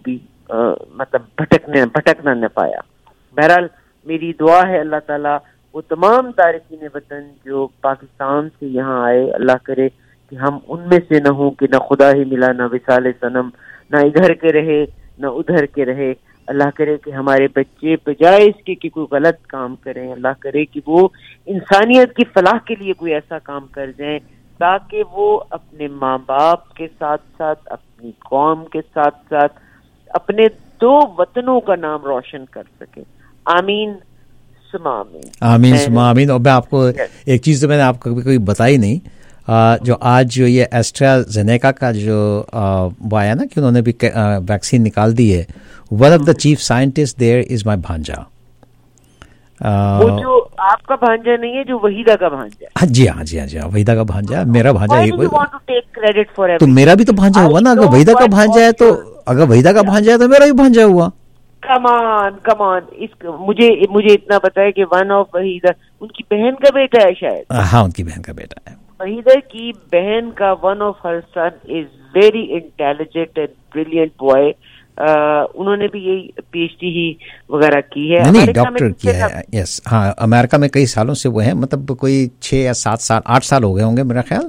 आ, मतलब भटकने भटकना न पाया। बहरहाल मेरी दुआ है अल्लाह ताला वो तमाम तारिकीन वतन जो पाकिस्तान से यहाँ आए, अल्लाह करे कि हम उनमें से न हो कि न खुदा ही मिला, न विसाल सनम, न इधर के रहे न उधर के रहे। अल्लाह करे कि हमारे बच्चे बजाय इसके कि कोई गलत काम करें, अल्लाह करे कि वो इंसानियत की फलाह के लिए कोई ऐसा काम कर जाएं ताकि वो अपने माँ बाप के साथ साथ, अपनी कौम के साथ साथ, अपने दो वतनों का नाम रोशन कर सके। आमीन सुमा आमीन।
आमीन सुमा आमीन। और मैं आपको एक चीज़ तो मैंने आपको कभी कोई बताई नहीं, आ, जो आज जो ये एस्ट्राजेनेका का जो आ, वो आया ना कि उन्होंने भी वैक्सीन निकाल दी है, one of the chief scientist there is my भांजा।
वो जो आपका भांजा नहीं है, जो वहीदा का भांजा है।
हाँ जी हाँ जी हाँ जी हाँ, वहीदा का भांजा, मेरा भांजा है।
तो,
तो मेरा भी तो भांजा हुआ ना, अगर वहीदा का भांजा है तो, अगर वहीदा का भांजा है तो मेरा भी भांजा हुआ।
कमान कमान इस मुझे मुझे इतना पता है कि वन ऑफ वहीदा उनकी बहन का बेटा है शायद।
हाँ, उनकी बहन का बेटा है।
वहीदा की बहन का one of her son is very intelligent and brilliant boy. उन्होंने भी यही पीएचडी ही वगैरह की है।
नहीं, डॉक्टर किया है। यस, हाँ, अमेरिका में कई सालों से वो है, मतलब कोई छः या सात साल आठ साल हो गए होंगे मेरा ख्याल।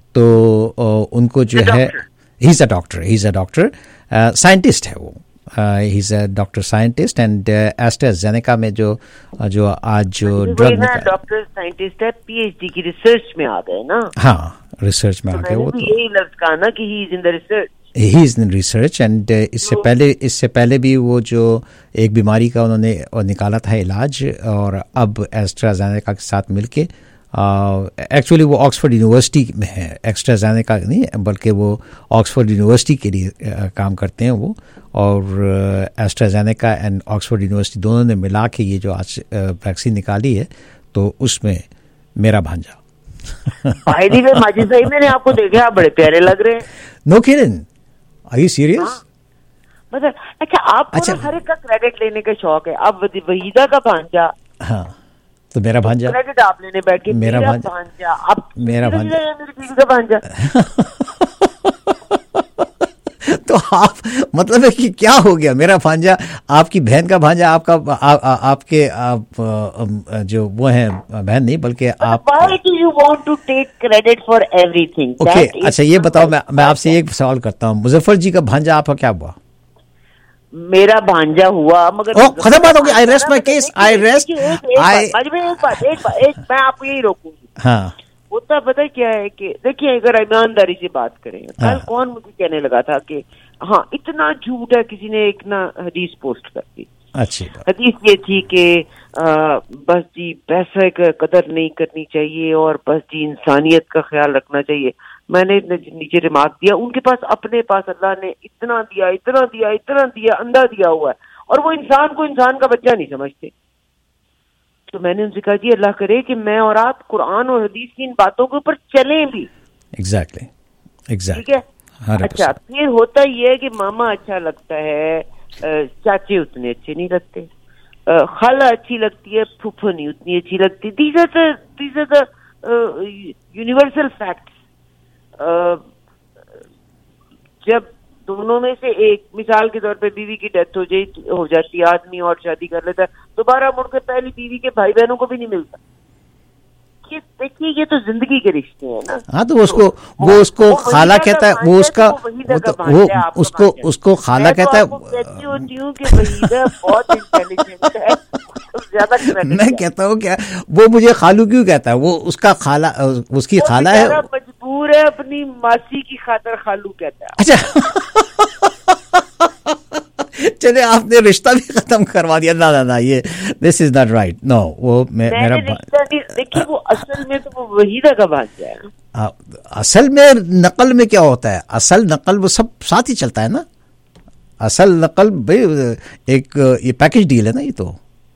तो उनको जो है, he is a doctor, he is a doctor scientist है वो, he is a doctor scientist. And AstraZeneca में जो जो आज जो ड्रग
डॉक्टर साइंटिस्ट है, पीएचडी की रिसर्च में आ गए ना।
हाँ, रिसर्च में आ गए वो। तो
यही लफ्ज कहा ना कि he is in the research,
he is in research. And इससे पहले इससे पहले भी वो जो एक बीमारी का उन्होंने निकाला था इलाज, और अब एस्ट्राजेनेका के साथ मिलके, एक्चुअली वो ऑक्सफोर्ड यूनिवर्सिटी में है, एस्ट्राजेनेका नहीं बल्कि वो ऑक्सफोर्ड यूनिवर्सिटी के लिए uh, काम करते हैं वो। और एस्ट्राजेनेका एंड ऑक्सफोर्ड यूनिवर्सिटी दोनों ने मिला के ये जो आज वैक्सीन निकाली है, तो उसमें मेरा भांजा।
माजिद साहब, मैंने आपको देखा, आप बड़े प्यारे लग रहे हैं।
No kidding, are you serious?
मतलब अच्छा, आपको अच्छा, हर एक का क्रेडिट लेने का शौक है। आप वहीदा का भांजा,
हाँ, तो मेरा भांजा
क्रेडिट आप लेने बैठ के, मेरा भांजा, आप
मेरा भांजा,
मेरी बीवी का भांजा।
तो आप मतलब है कि क्या हो गया, मेरा भांजा आपकी बहन का भांजा, आपका आ, आ, आपके आप, आ, जो वो है बहन नहीं बल्कि आप।
Why do you want to take credit for everything?
Okay okay, अच्छा ये बताओ, मैं मैं आपसे एक सवाल करता हूँ, मुजफ्फर जी का भांजा आपका क्या हुआ?
मेरा भांजा हुआ, मगर
ओ खत्म बात हो गई। I rest my case, I rest I
एक बात एक बात एक मैं आपको यही रोकूंगी।
हाँ,
होता पता क्या है कि देखिए, अगर ईमानदारी से बात करें, कल कौन मुझे कहने लगा था कि हाँ इतना झूठ है, किसी ने एक ना हदीस पोस्ट कर दी।
अच्छी
हदीस ये थी कि बस जी पैसे का कदर नहीं करनी चाहिए और बस जी इंसानियत का ख्याल रखना चाहिए। मैंने नीचे रिमार्क दिया, उनके पास अपने पास अल्लाह ने इतना दिया इतना दिया इतना दिया अंधा दिया हुआ है, और वो इंसान को इंसान का बच्चा नहीं समझते। तो मैंने उनसे कहा जी अल्लाह करे कि मैं और आप कुरान और हदीस की इन बातों के ऊपर चलें भी।
एग्जैक्टली एग्जैक्टली
ठीक है। अच्छा, फिर होता ये है कि मामा अच्छा लगता है, चाचे उतने अच्छे नहीं लगते, खाला अच्छी लगती है, फूफो नहीं उतनी अच्छी लगती। These are the these are the universal facts. जब दोनों में से एक, मिसाल के तौर पे बीवी की डेथ हो जाती हो जाती है, आदमी और शादी कर लेता है, दोबारा मुड़ के पहली बीवी के भाई बहनों को भी नहीं मिलता। ये देखिए, ये तो जिंदगी के रिश्ते हैं ना।
हाँ, तो उसको वो उसको खाला कहता है, वो उसका वो तो वो उसको उसको खाला कहता है।
कहती होती हूँ कि वहीदा बहुत इंटेलिजेंट है, ज्यादा
मैं कहता हूँ क्या, वो मुझे खालू क्यों कहता है? वो उसका खाला, उसकी खाला है,
मजबूर है, अपनी मासी की खातर खालू कहता है।
अच्छा चले, आपने रिश्ता भी खत्म करवा दिया। ना ना ना, ये this is not right. No, वो मैं, मेरा
देखिए, वो असल में तो वो वहीदा का भांजा है।
आ, असल में नकल में क्या होता है? असल नकल वो सब साथ ही चलता है ना। असल नकल भाई एक ये पैकेज डील है ना। ये तो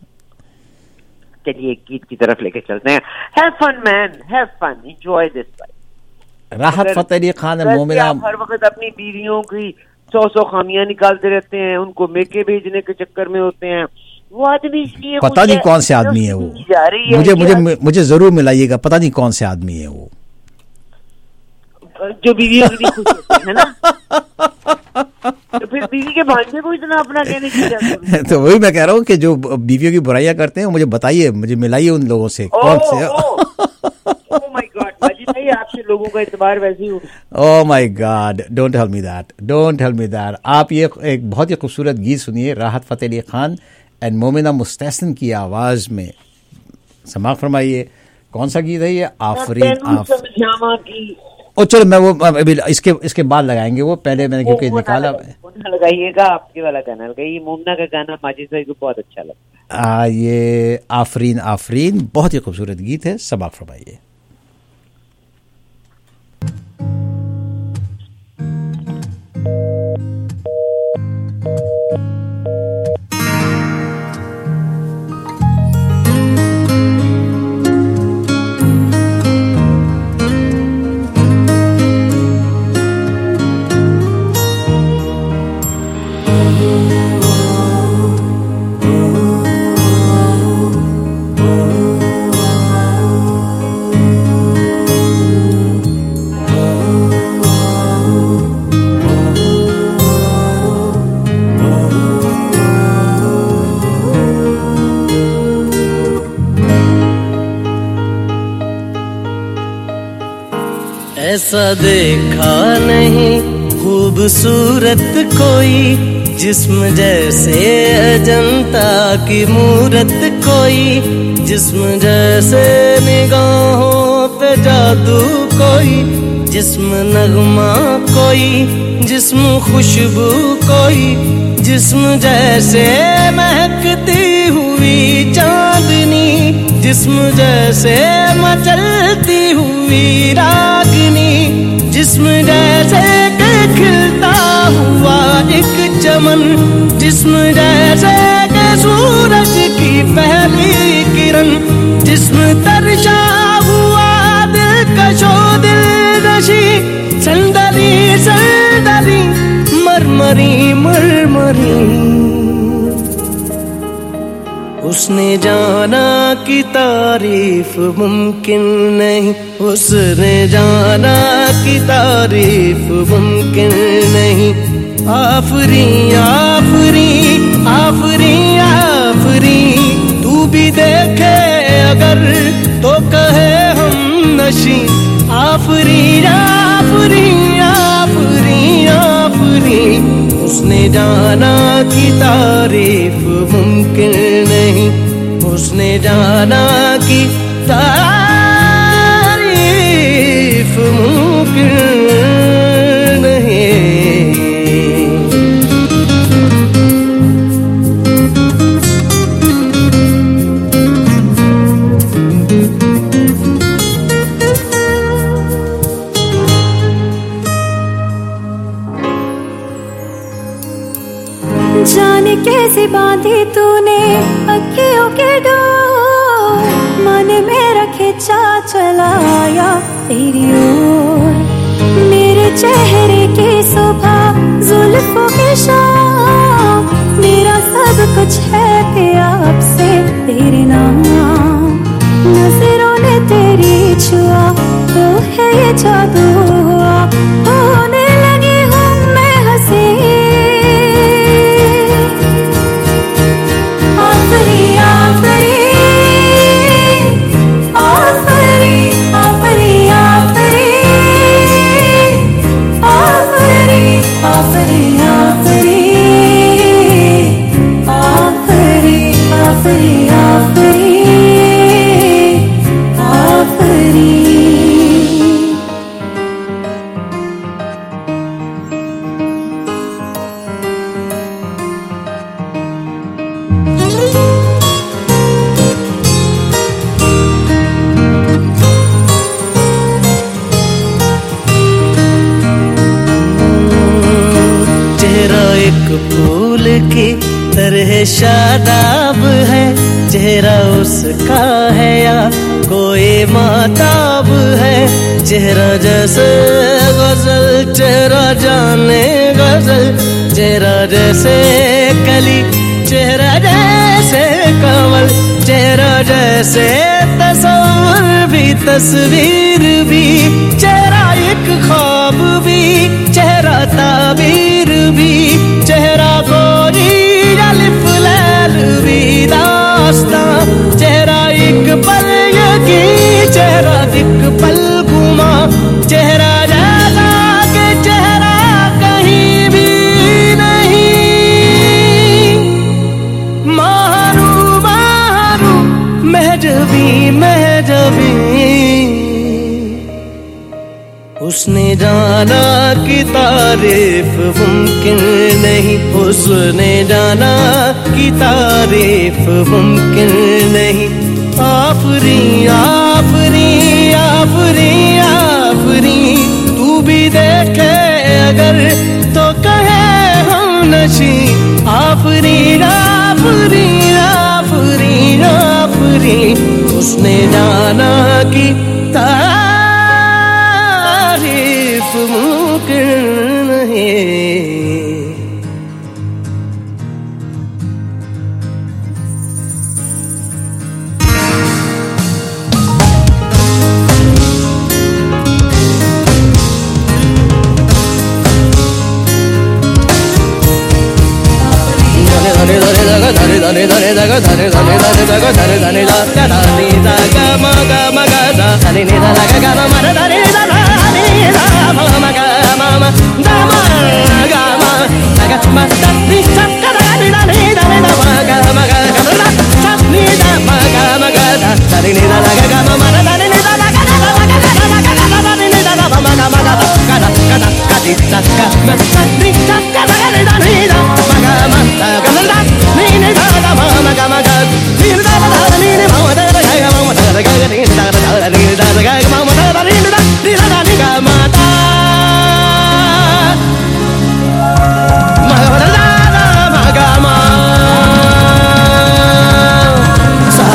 चलिए एक गीत की तरफ लेके चलते हैं। Have fun man, have fun, enjoy this life.
Rahat Fateh Ali Khan Momina
हर वक्त अपनी बीवियों की सौ सौ खामियां निकालते रहते हैं, उनको मेके भेजने के चक्कर में होते हैं। वो आदमी इसलिए
पता नहीं कौन से आदमी है वो, मुझे मुझे मुझे जरूर मिलाइएगा, पता नहीं कौन से आदमी है वो
जो बीवियों के लिए खुश होते हैं ना। तो फिर बीवी के भांजे को इतना अपना कहने की जाता।
तो वही मैं कह रहा हूँ कि जो बीवियों की बुराइयां करते हैं मुझे बताइए, मुझे मिलाइए उन लोगों से। कौन से?
ओह माय गॉड बाजी भाई, आपसे लोगों का इतबार वैसे ही।
Oh my god, don't tell me that, don't tell me that. आप ये एक बहुत ही खूबसूरत गीत सुनिए राहत फतेह अली खान एंड मोमिना मुस्तहसन की आवाज में, समाअत फरमाइए। कौन सा गीत है ये? आफरीन आफरीन। ओ चलो मैं वो अभी इसके इसके बाद लगाएंगे वो, पहले मैंने क्योंकि निकाला।
लगाइएगा आपके वाला गाना लगाइए, मोमना का गाना माजिद भाई को बहुत अच्छा लगता है।
आ, ये आफरीन आफरीन बहुत ही खूबसूरत गीत है, समाअत फरमाइए।
ऐसा देखा नहीं खूबसूरत कोई, जिस्म जैसे अजंता की मूरत कोई, जिस्म जैसे निगाहों पे जादू कोई, जिस्म नगमा कोई, जिस्म खुशबू कोई, जिस्म जैसे महकती हुई चांदनी, जिस्म जैसे मचलती हुई रागनी, जिस्म जैसे के खिलता हुआ एक चमन, जिस्म जैसे के सूरज की पहली किरण, जिस्म तरशा हुआ दिलकशो दिलनशी, संदली संदली मरमरी मरमरी। उसने जाना कि तारीफ मुमकिन नहीं, उसने जाना कि तारीफ मुमकिन नहीं। आफरी आफरी आफरी आफरी, तू भी देखे अगर तो कहे हम नशी। आफरी आफरी आफरी आफरी, उसने जाना कि तारीफ मुमकिन नहीं, उसने जाना कि तारीफ मुमकिन नहीं।
जाने कैसे बांधी तूने अखियों के डोर, मन में रखे चा चलाया तेरी ओर। मेरे चेहरे की सुबह जुल्फों के शाम, मेरा सब कुछ है तेरा अब से तेरे नाम। नजरों ने तेरी छुआ तो है ये जादू हुआ, होने लगी हूँ मैं हंसी।
शादाब है चेहरा उसका है या कोई माताब है, चेहरा जैसे गजल चेहरा जाने गजल, चेहरा जैसे कली चेहरा जैसे कमल, चेहरा जैसे तस्वीर भी तस्वीर भी, चेहरा एक ख्वाब भी चेहरा ताबीर भी, उसने जाना कि तारीफ मुमकिन नहीं, उसने जाना कि तारीफ मुमकिन नहीं। आफरी आफरी आफरी आफरी, तू भी देखे अगर तो कहे हम नशी। आफरी आफरी आफरी आफरी, उसने जाना कि तारीफ मुमकिन नहीं। धरे धरे धरे धरे धरे धरे धरे धरे धरे धरे धरे धरे धरे धरे गा मा गा मा गा धा धरे नि धा गा गा मा धा धरे धा धरे धा मा मा गा मा मा धा मा गा मा गा मा धा नि धा गा धा नि धा नि धा नि धा मा गा मा गा गा धा धा नि धा मा गा मा गा धा धरे नि धा गा गा मा मा धा धरे नि धा गा गा धा मा गा गा धा मा गा गा धा नि धा धा मा गा मा गा धा गा धा गा धा गा धी धा गा मा धा नि धा गा धा नि धा नि धा मा गा मा धा गा धा ni ni da da ma ma ga ma ga ni da da da ni ni ma da da ga ma da da ga ni da da da ni da da ga ma ma da da ni da ni da da ni ga ma da ma ga da da ma ga ma sa।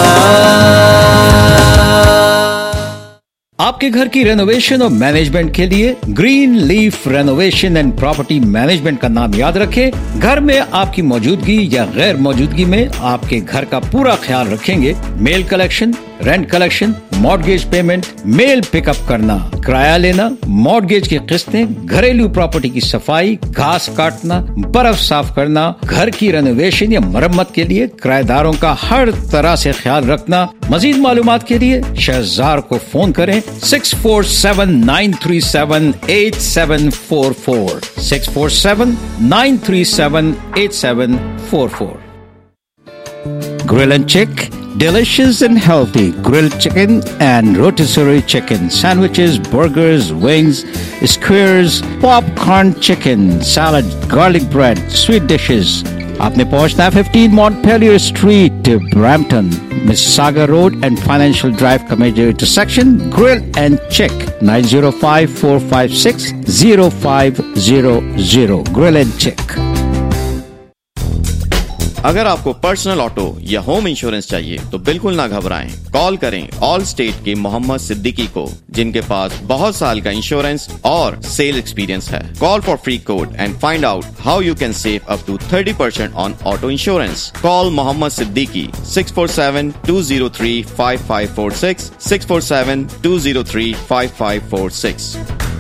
आपके घर की renovation और management के लिए Green Leaf Renovation and Property Management का नाम याद रखें। घर में आपकी मौजूदगी या गैर मौजूदगी में आपके घर का पूरा ख्याल रखेंगे। Mail collection, rent collection, mortgage payment, mail pickup करना, किराया लेना, मॉर्गेज की किस्तें, घरेलू प्रॉपर्टी की सफाई, घास काटना, बर्फ साफ करना, घर की रेनोवेशन या मरम्मत के लिए किराएदारों का हर तरह से ख्याल रखना। मजीद मालूमात के लिए शहजार को फोन करें six four seven nine three seven eight seven four four six four seven nine three seven eight seven four four. Grill and Chick, delicious and healthy grilled chicken and rotisserie chicken, sandwiches, burgers, wings, skewers, popcorn chicken, salad, garlic bread, sweet dishes. आपने पहुंचना है fifteen Montpelier Street, Brampton, Mississauga Road and Financial Drive का major intersection. Grill and Chick nine zero five four five six zero five zero zero. Grill and Chick।
अगर आपको personal auto या home insurance चाहिए तो बिल्कुल ना घबराएं। Call करें ऑल स्टेट के मोहम्मद सिद्दीकी को, जिनके पास बहुत साल का इंश्योरेंस और सेल एक्सपीरियंस है। Call for free quote and find out how you can save up to thirty percent on auto insurance. Call Mohammad Siddiqui six four seven two zero three five five four six six four seven two zero three five five four six.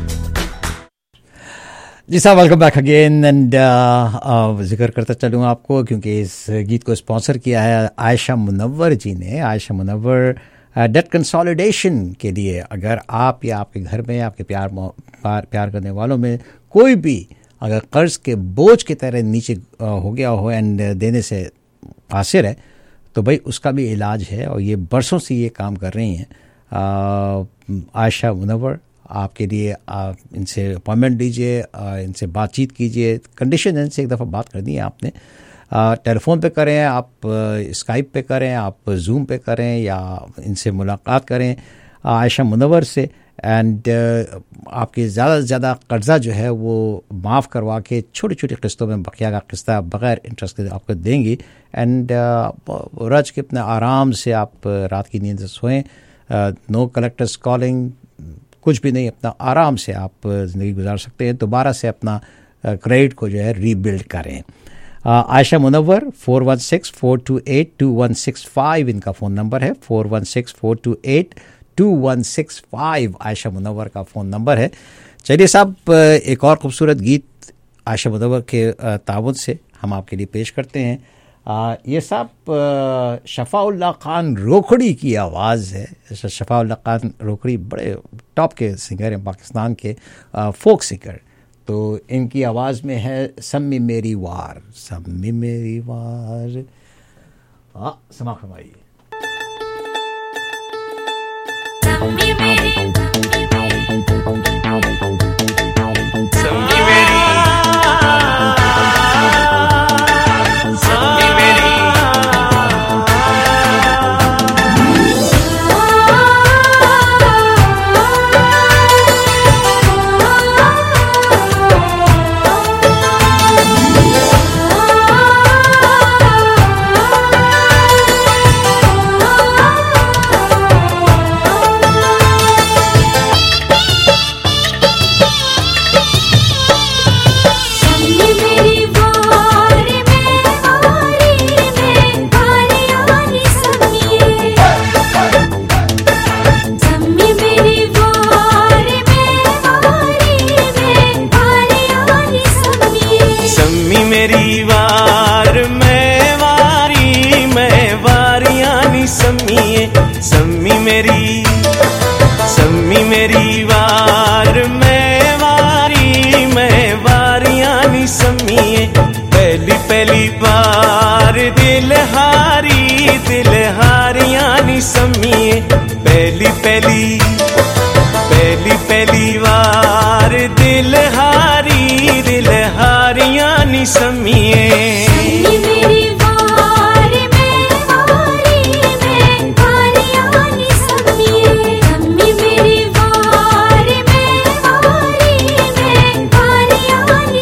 जी साहब, welcome back again. And जिक्र करता चलूँ आपको, क्योंकि इस गीत को स्पॉन्सर किया है आयशा मुनव्वर जी ने। आयशा मुनव्वर डेट कंसोलिडेशन के लिए, अगर आप या आपके घर में आपके प्यार प्यार, प्यार करने वालों में कोई भी अगर कर्ज के बोझ की तरह नीचे हो गया हो एंड देने से कासिर है, तो भाई उसका भी इलाज है और ये बरसों से ये काम कर रही हैं आयशा मुनव्वर। आपके लिए आप इनसे अपॉइंटमेंट लीजिए, इनसे बातचीत कीजिए। कंडीशन इनसे एक दफ़ा बात कर दी है आपने, टेलीफोन पे करें, आप स्काइप पे करें, आप जूम पे करें, या इनसे मुलाकात करें आयशा मुनव्वर से। एंड आपके ज़्यादा से ज़्यादा कर्जा जो है वो माफ़ करवा के छोटी छोटी किस्तों में बकिया का किस्ता बग़ैर इंटरेस्ट के आपको देंगी। एंड रज के अपने आराम से आप रात की नींद से सोएं। नो कलेक्टर्स कॉलिंग, कुछ भी नहीं, अपना आराम से आप ज़िंदगी गुजार सकते हैं। दोबारा से अपना क्रेडिट को जो है रीबिल्ड करें। Ayesha Munawwar four one six four two eight two one six five इनका फ़ोन नंबर है। Four one six four two eight two one six five Ayesha Munawwar का फ़ोन नंबर है। चलिए साहब, एक और ख़ूबसूरत गीत आयशा मुनव्वर के ताउन से हम आपके लिए पेश करते हैं। आ, ये साहब शफ़ाउल्लाह खान रोखड़ी की आवाज़ है। शफ़ाउल्लाह खान रोखड़ी बड़े टॉप के सिंगर हैं, पाकिस्तान के आ, फोक सिंगर। तो इनकी आवाज़ में है सम्मी मेरी वार, सम्मी मेरी वार। हाँ, समा फरमाइए।
सम्मी मेरी
मेरी वार मैं वारी मैं वारियां नी सम्मीए पहली पहली बार दिल हारी दिल हारियां नी सम्मीए पहली पहली पहली पहली बार दिल हारी दिल हारियां नी सम्मीए
मेरी वार मैं वारी मैं वारियां नी सम्मीए सम्मी मेरी वार मैं वारी मैं वारियां नी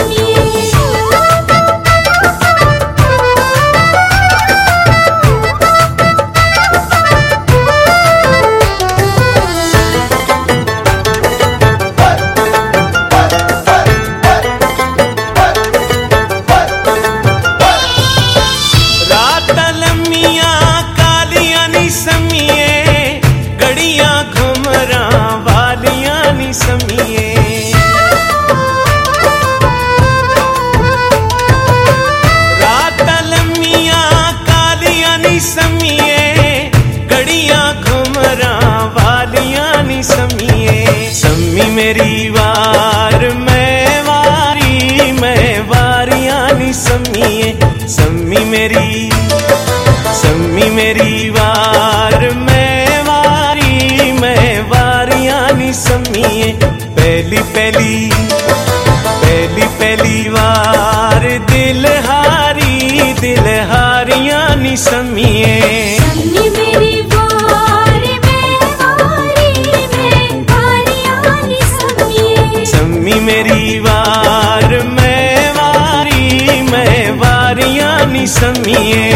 मेरी वार मैं वारी मैं वारियां नी सम्मीए सम्मी मेरी सम्मी मेरी वार मैं वारी मैं वारियां नी सम्मीए पहली पहली पहली पहली वार दिल हारी दिल हारियां नी सम्मीए सम्मी मेरी वार मैं वारी मैं वारियां नी सम्मीए
सम्मी मेरी वार मैं वारी मैं वारियां नी सम्मीए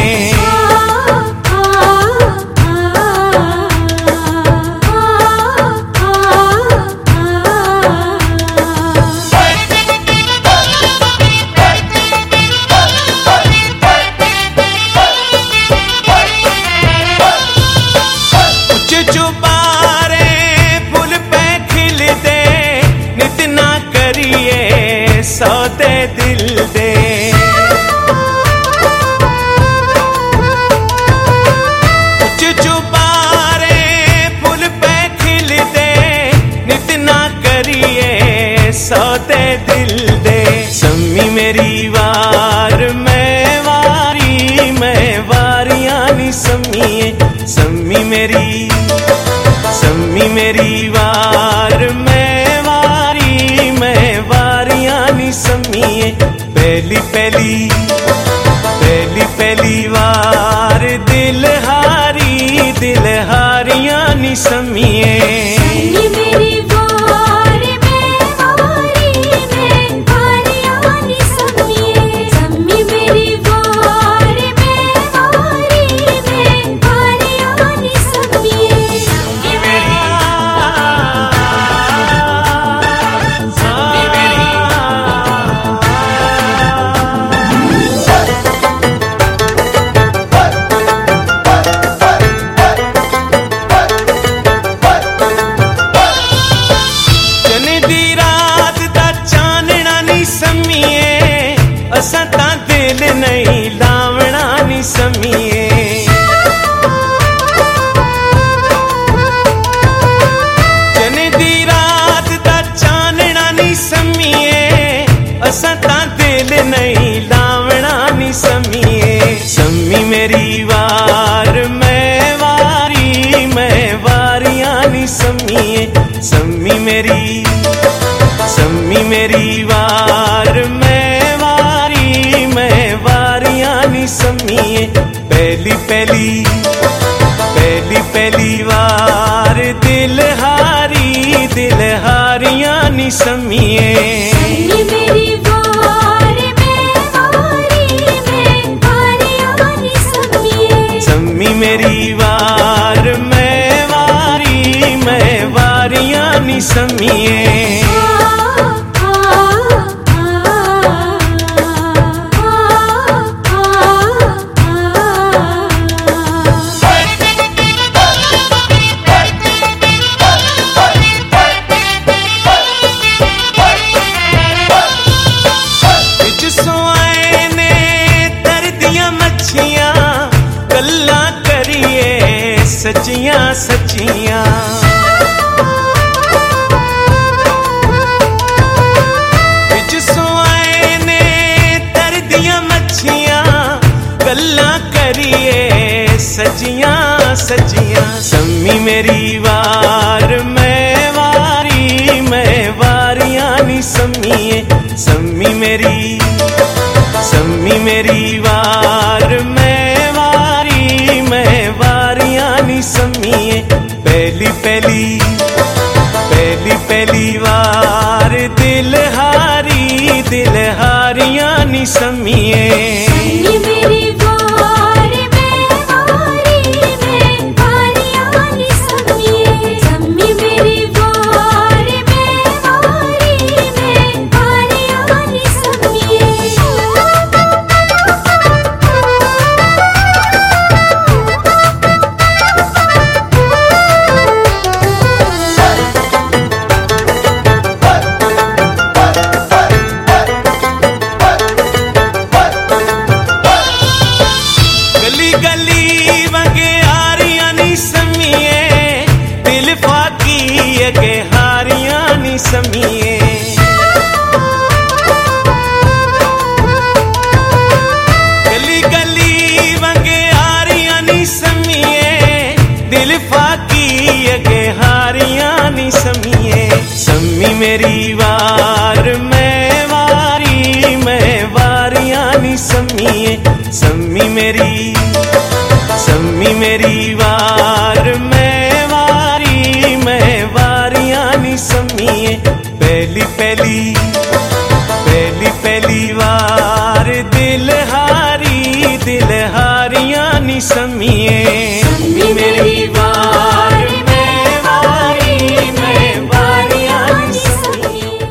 सौदे दिल दे कुछ जुबारे फुल पे खिल दे नित ना करिए सौदे दिल दे सम्मी मेरी वार मैं वारी मैं वारियां नी सम्मीए सम्मी मेरी सम्मी मेरी वार मैं वारी मैं वारियां नी सम्मीए पहली पहली पहली पहली वार दिल हारी दिल हारियां नी सम्मीए
मेरी वार मैं वारी मैं वारियां नी सम्मीए सम्मी मेरी वार मैं वारी मैं वारियां नी सम्मीए
असां तां दिल नहीं लावना नी सम्मीए जने दी रात दा चानना नी सम्मीए असां तां दिल नहीं लावना नी सम्मीए सम्मी मेरी वार मैं वारी मैं वारियां नी सम्मीए सम्मी मेरी सम्मी मेरी वार मैं सम्मीए पहली पहली पहली पहली वार दिल हारी दिल हारियां नी सम्मीए
मेरी वार मैं वारी मैं वारियां नी सम्मीए
सम्मी मेरी वार मैं वारी मैं वारियां नी सम्मीए सच्चियां सच्चियां
सच्चियां सम्मी मेरी वार मैं वारी मैं वारियां नी सम्मीए सम्मी मेरी सम्मी मेरी वार मैं वारी मैं वारियां नी सम्मीए पहली पहली पहली पहली वार दिल हारी दिल हारियां नी सम्मीए मेरी वार मैं वारी मैं वारियां नी सम्मीए सम्मी मेरी वार मैं वारी मैं वारियां नी सम्मीए सम्मीए गली गली वंगे हारियां नी सम्मीए दिल फाकी अगे हारियां नी सम्मीए सम्मी मेरी वार मैं वारी मैं वारियां नी सम्मीए सम्मी मेरी सम्मी मेरी वार मैं वारी मैं वारियां नी सम्मीए पहली पहली पहली पहली वार दिल हारी दिल हारियां नी सम्मीए सम्मी मेरी वार मैं वारी मैं वारियां नी सम्मीए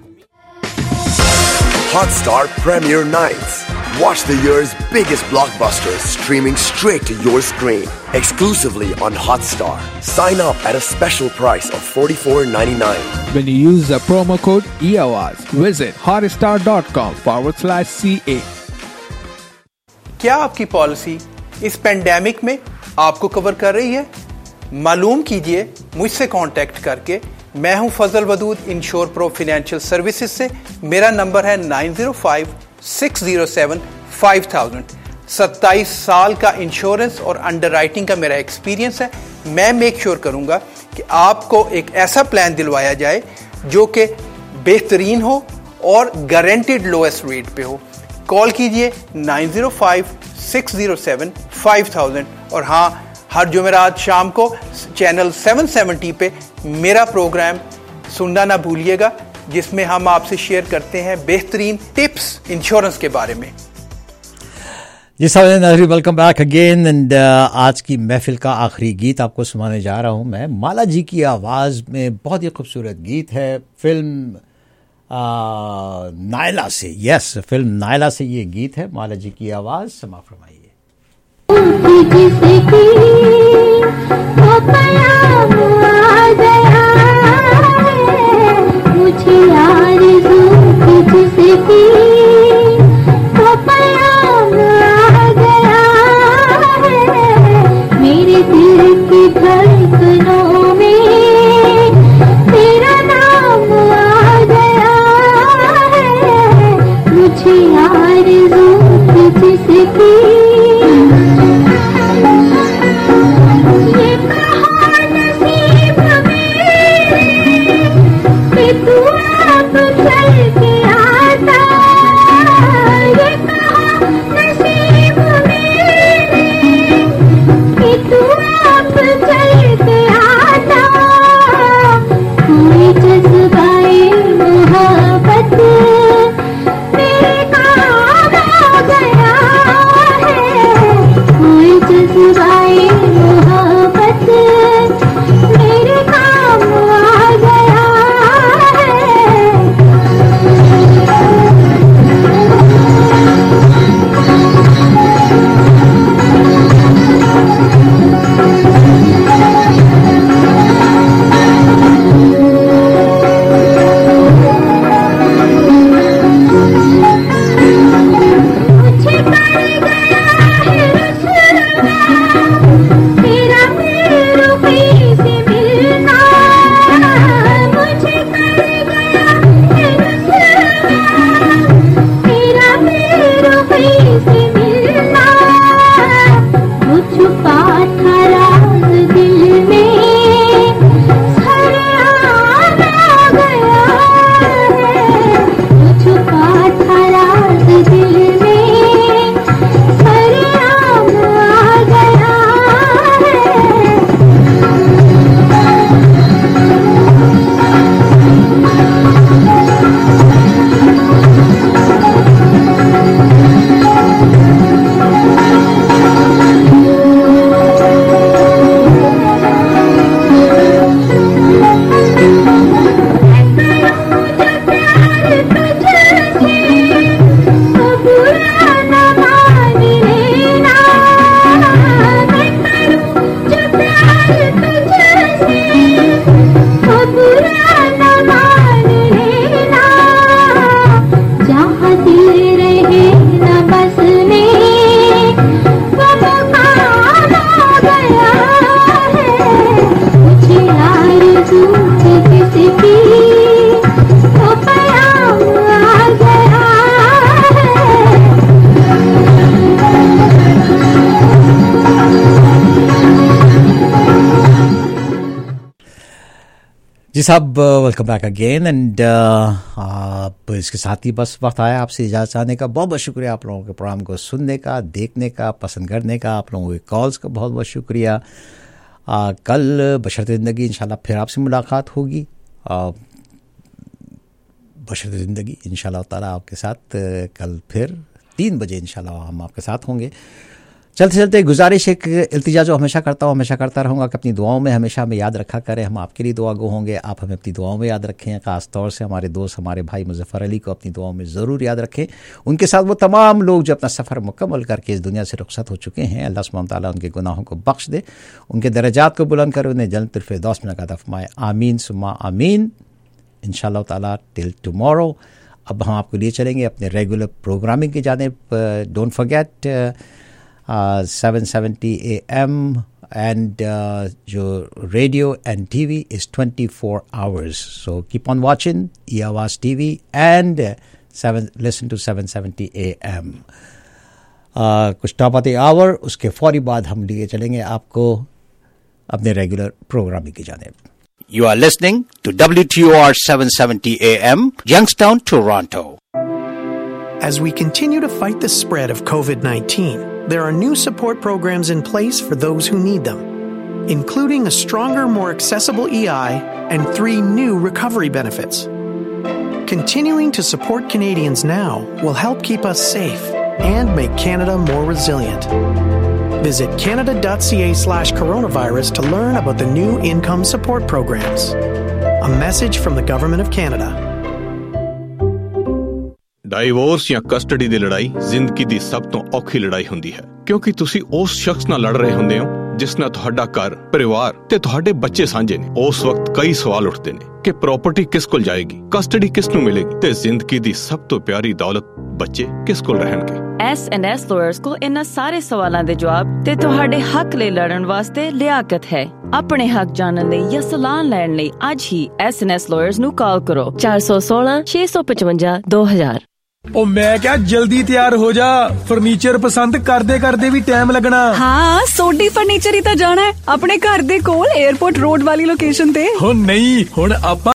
Hotstar Premiere Nights. Watch the year's biggest blockbusters streaming straight to your screen exclusively on Hotstar. Sign up at a special price of forty-four ninety-nine.
When you use the promo code E A W A Z, visit hotstar.com forward slash CA.
क्या आपकी policy इस pandemic में आपको cover कर रही है? मालूम कीजिए मुझसे कांटेक्ट करके। मैं हूं Fazal Wadood Insure Pro Financial Services से। मेरा नंबर है nine zero five six zero seven five thousand. सत्ताईस साल का इंश्योरेंस और अंडरराइटिंग का मेरा एक्सपीरियंस है। मैं मेक श्योर करूंगा कि आपको एक ऐसा प्लान दिलवाया जाए जो कि बेहतरीन हो और गारंटीड लोएस्ट रेट पे हो। कॉल कीजिए nine zero five six zero seven five thousand. और हाँ, हर जुमेरात शाम को चैनल सेवन सेवेंटी पे मेरा प्रोग्राम सुनना ना भूलिएगा, जिसमें हम आपसे शेयर करते हैं बेहतरीन टिप्स इंश्योरेंस के बारे में।
जी साहब, वेलकम बैक अगेन। एंड आज की महफिल का आखिरी गीत आपको सुनाने जा रहा हूं मैं। माला जी की आवाज़ में बहुत ही खूबसूरत गीत है फिल्म आ, नायला से। यस, फिल्म नायला से ये गीत है। माला जी की आवाज़ समा फरमाइए।
मुझे आरज़ू तुझसे तो प्यार आ गया है मेरे दिल की धड़कनों में तेरा नाम आ गया है मुझे आरज़ू तुझसे ये कहाँ नसीब
जी साहब, वेलकम बैक अगेन एंड आप इसके साथ ही बस वक्त आया आपसे इजाज़त चाहने का। बहुत बहुत शुक्रिया आप लोगों के प्रोग्राम को सुनने का, देखने का, पसंद करने का। आप लोगों के कॉल्स का बहुत बहुत शुक्रिया। आ, कल बशर्ते ज़िंदगी इंशाल्लाह फिर आपसे मुलाकात होगी। बशर्ते ज़िंदगी इंशाल्लाह ताला आपके साथ कल फिर तीन बजे इंशाल्लाह हम आपके साथ होंगे। चलते चलते गुजारिश, एक इल्तिजा जो हमेशा करता हूँ, हमेशा करता रहूँगा कि अपनी दुआओं में हमेशा हमें याद रखा करें। हम आपके लिए दुआ गो होंगे, आप हमें अपनी दुआओं में याद रखें। ख़ास तौर से हमारे दोस्त, हमारे भाई मुज़फ़्फ़र अली को अपनी दुआओं में ज़रूर याद रखें। उनके साथ वो तमाम लोग जो अपना सफ़र मुकम्मल करके इस दुनिया से रुखसत हो चुके हैं, अल्लाह सुब्हानहू तआला उनके गुनाहों को बख्श दे, उनके दर्जात को बुलंद करे, उन्हें जन्नतुल फिरदौस में अता फरमाए। आमीन सुम्मा आमीन इंशाअल्लाह ताला। Till tomorrow. अब हम आपको लिए चलेंगे अपने रेगुलर प्रोग्रामिंग की जानिब। Don't forget seven seventy A M and uh, your radio and T V is twenty-four hours. So keep on watching E Awaz T V and uh, seven listen to seven seventy A M. Uh, कुछ top of the hour, उसके फौरी बाद हम लिए चलेंगे आपको अपने regular programming की जानिब।
You are listening to W T O R seven seventy A M, Youngstown, Toronto.
As we continue to fight the spread of COVID nineteen, there are new support programs in place for those who need them, including a stronger, more accessible E I and three new recovery benefits. Continuing to support Canadians now will help keep us safe and make Canada more resilient. Visit canada.ca slash coronavirus to learn about the new income support programs. A message from the Government of Canada.
Divorce ਜਾਂ custody ਦੀ ਲੜਾਈ ਜ਼ਿੰਦਗੀ ਦੀ ਸਭ ਤੋਂ ਔਖੀ ਲੜਾਈ ਹੁੰਦੀ ਹੈ, ਕਿਉਂਕਿ ਤੁਸੀਂ ਉਸ ਸ਼ਖਸ ਨਾਲ ਲੜ ਰਹੇ ਹੁੰਦੇ ਹੋ ਜਿਸ ਨਾਲ ਤੁਹਾਡਾ ਘਰ, ਪਰਿਵਾਰ ਤੇ ਤੁਹਾਡੇ ਬੱਚੇ ਸਾਂਝੇ ਨੇ। ਉਸ ਵਕਤ ਕਈ ਸਵਾਲ ਉੱਠਦੇ ਨੇ ਕਿ ਪ੍ਰਾਪਰਟੀ ਕਿਸ ਕੋਲ ਜਾਏਗੀ, ਕਸਟਡੀ ਕਿਸ ਨੂੰ ਮਿਲੇਗੀ ਤੇ ਜ਼ਿੰਦਗੀ ਦੀ ਸਭ ਤੋਂ ਪਿਆਰੀ ਦੌਲਤ ਬੱਚੇ ਕਿਸ ਕੋਲ ਰਹਿਣਗੇ। ਐਸ ਐਂਡ ਐਸ ਲਾਇਰਸ ਕੋਲ ਇਹਨਾਂ ਸਾਰੇ ਸਵਾਲਾਂ ਦੇ ਜਵਾਬ ਤੇ ਤੁਹਾਡੇ ਹੱਕ ਲਈ ਲੜਨ ਵਾਸਤੇ ਲਿਆਕਤ ਹੈ। ਆਪਣੇ ਹੱਕ ਜਾਣਨ ਲਈ ਜਾਂ ਸਲਾਹ ਲੈਣ ਲਈ ਅੱਜ ਹੀ ਐਸ ਐਂਡ ਐਸ ਲਾਇਰਸ ਨੂੰ ਕਾਲ ਕਰੋ ਚਾਰ ਸੌ ਸੋਲਾਂ ਛੇ ਸੌ ਪਚਵੰਜਾ ਦੋ ਹਜ਼ਾਰ।
ਉਹ ਮੈਂ ਕਿਹਾ ਜਲਦੀ ਤਿਆਰ ਹੋ ਜਾ, ਫਰਨੀਚਰ ਪਸੰਦ ਕਰਦੇ ਕਰਦੇ ਵੀ ਟਾਈਮ ਲੱਗਣਾ।
ਹਾਂ, ਸੋਡੀ ਫਰਨੀਚਰ ਹੀ ਤਾਂ ਜਾਣਾ ਹੈ ਆਪਣੇ ਘਰ ਦੇ ਕੋਲ 에어ਪੋਰਟ ਰੋਡ ਵਾਲੀ ਲੋਕੇਸ਼ਨ ਤੇ।
ਹੋ ਨਹੀਂ, ਹੁਣ ਆਪਾਂ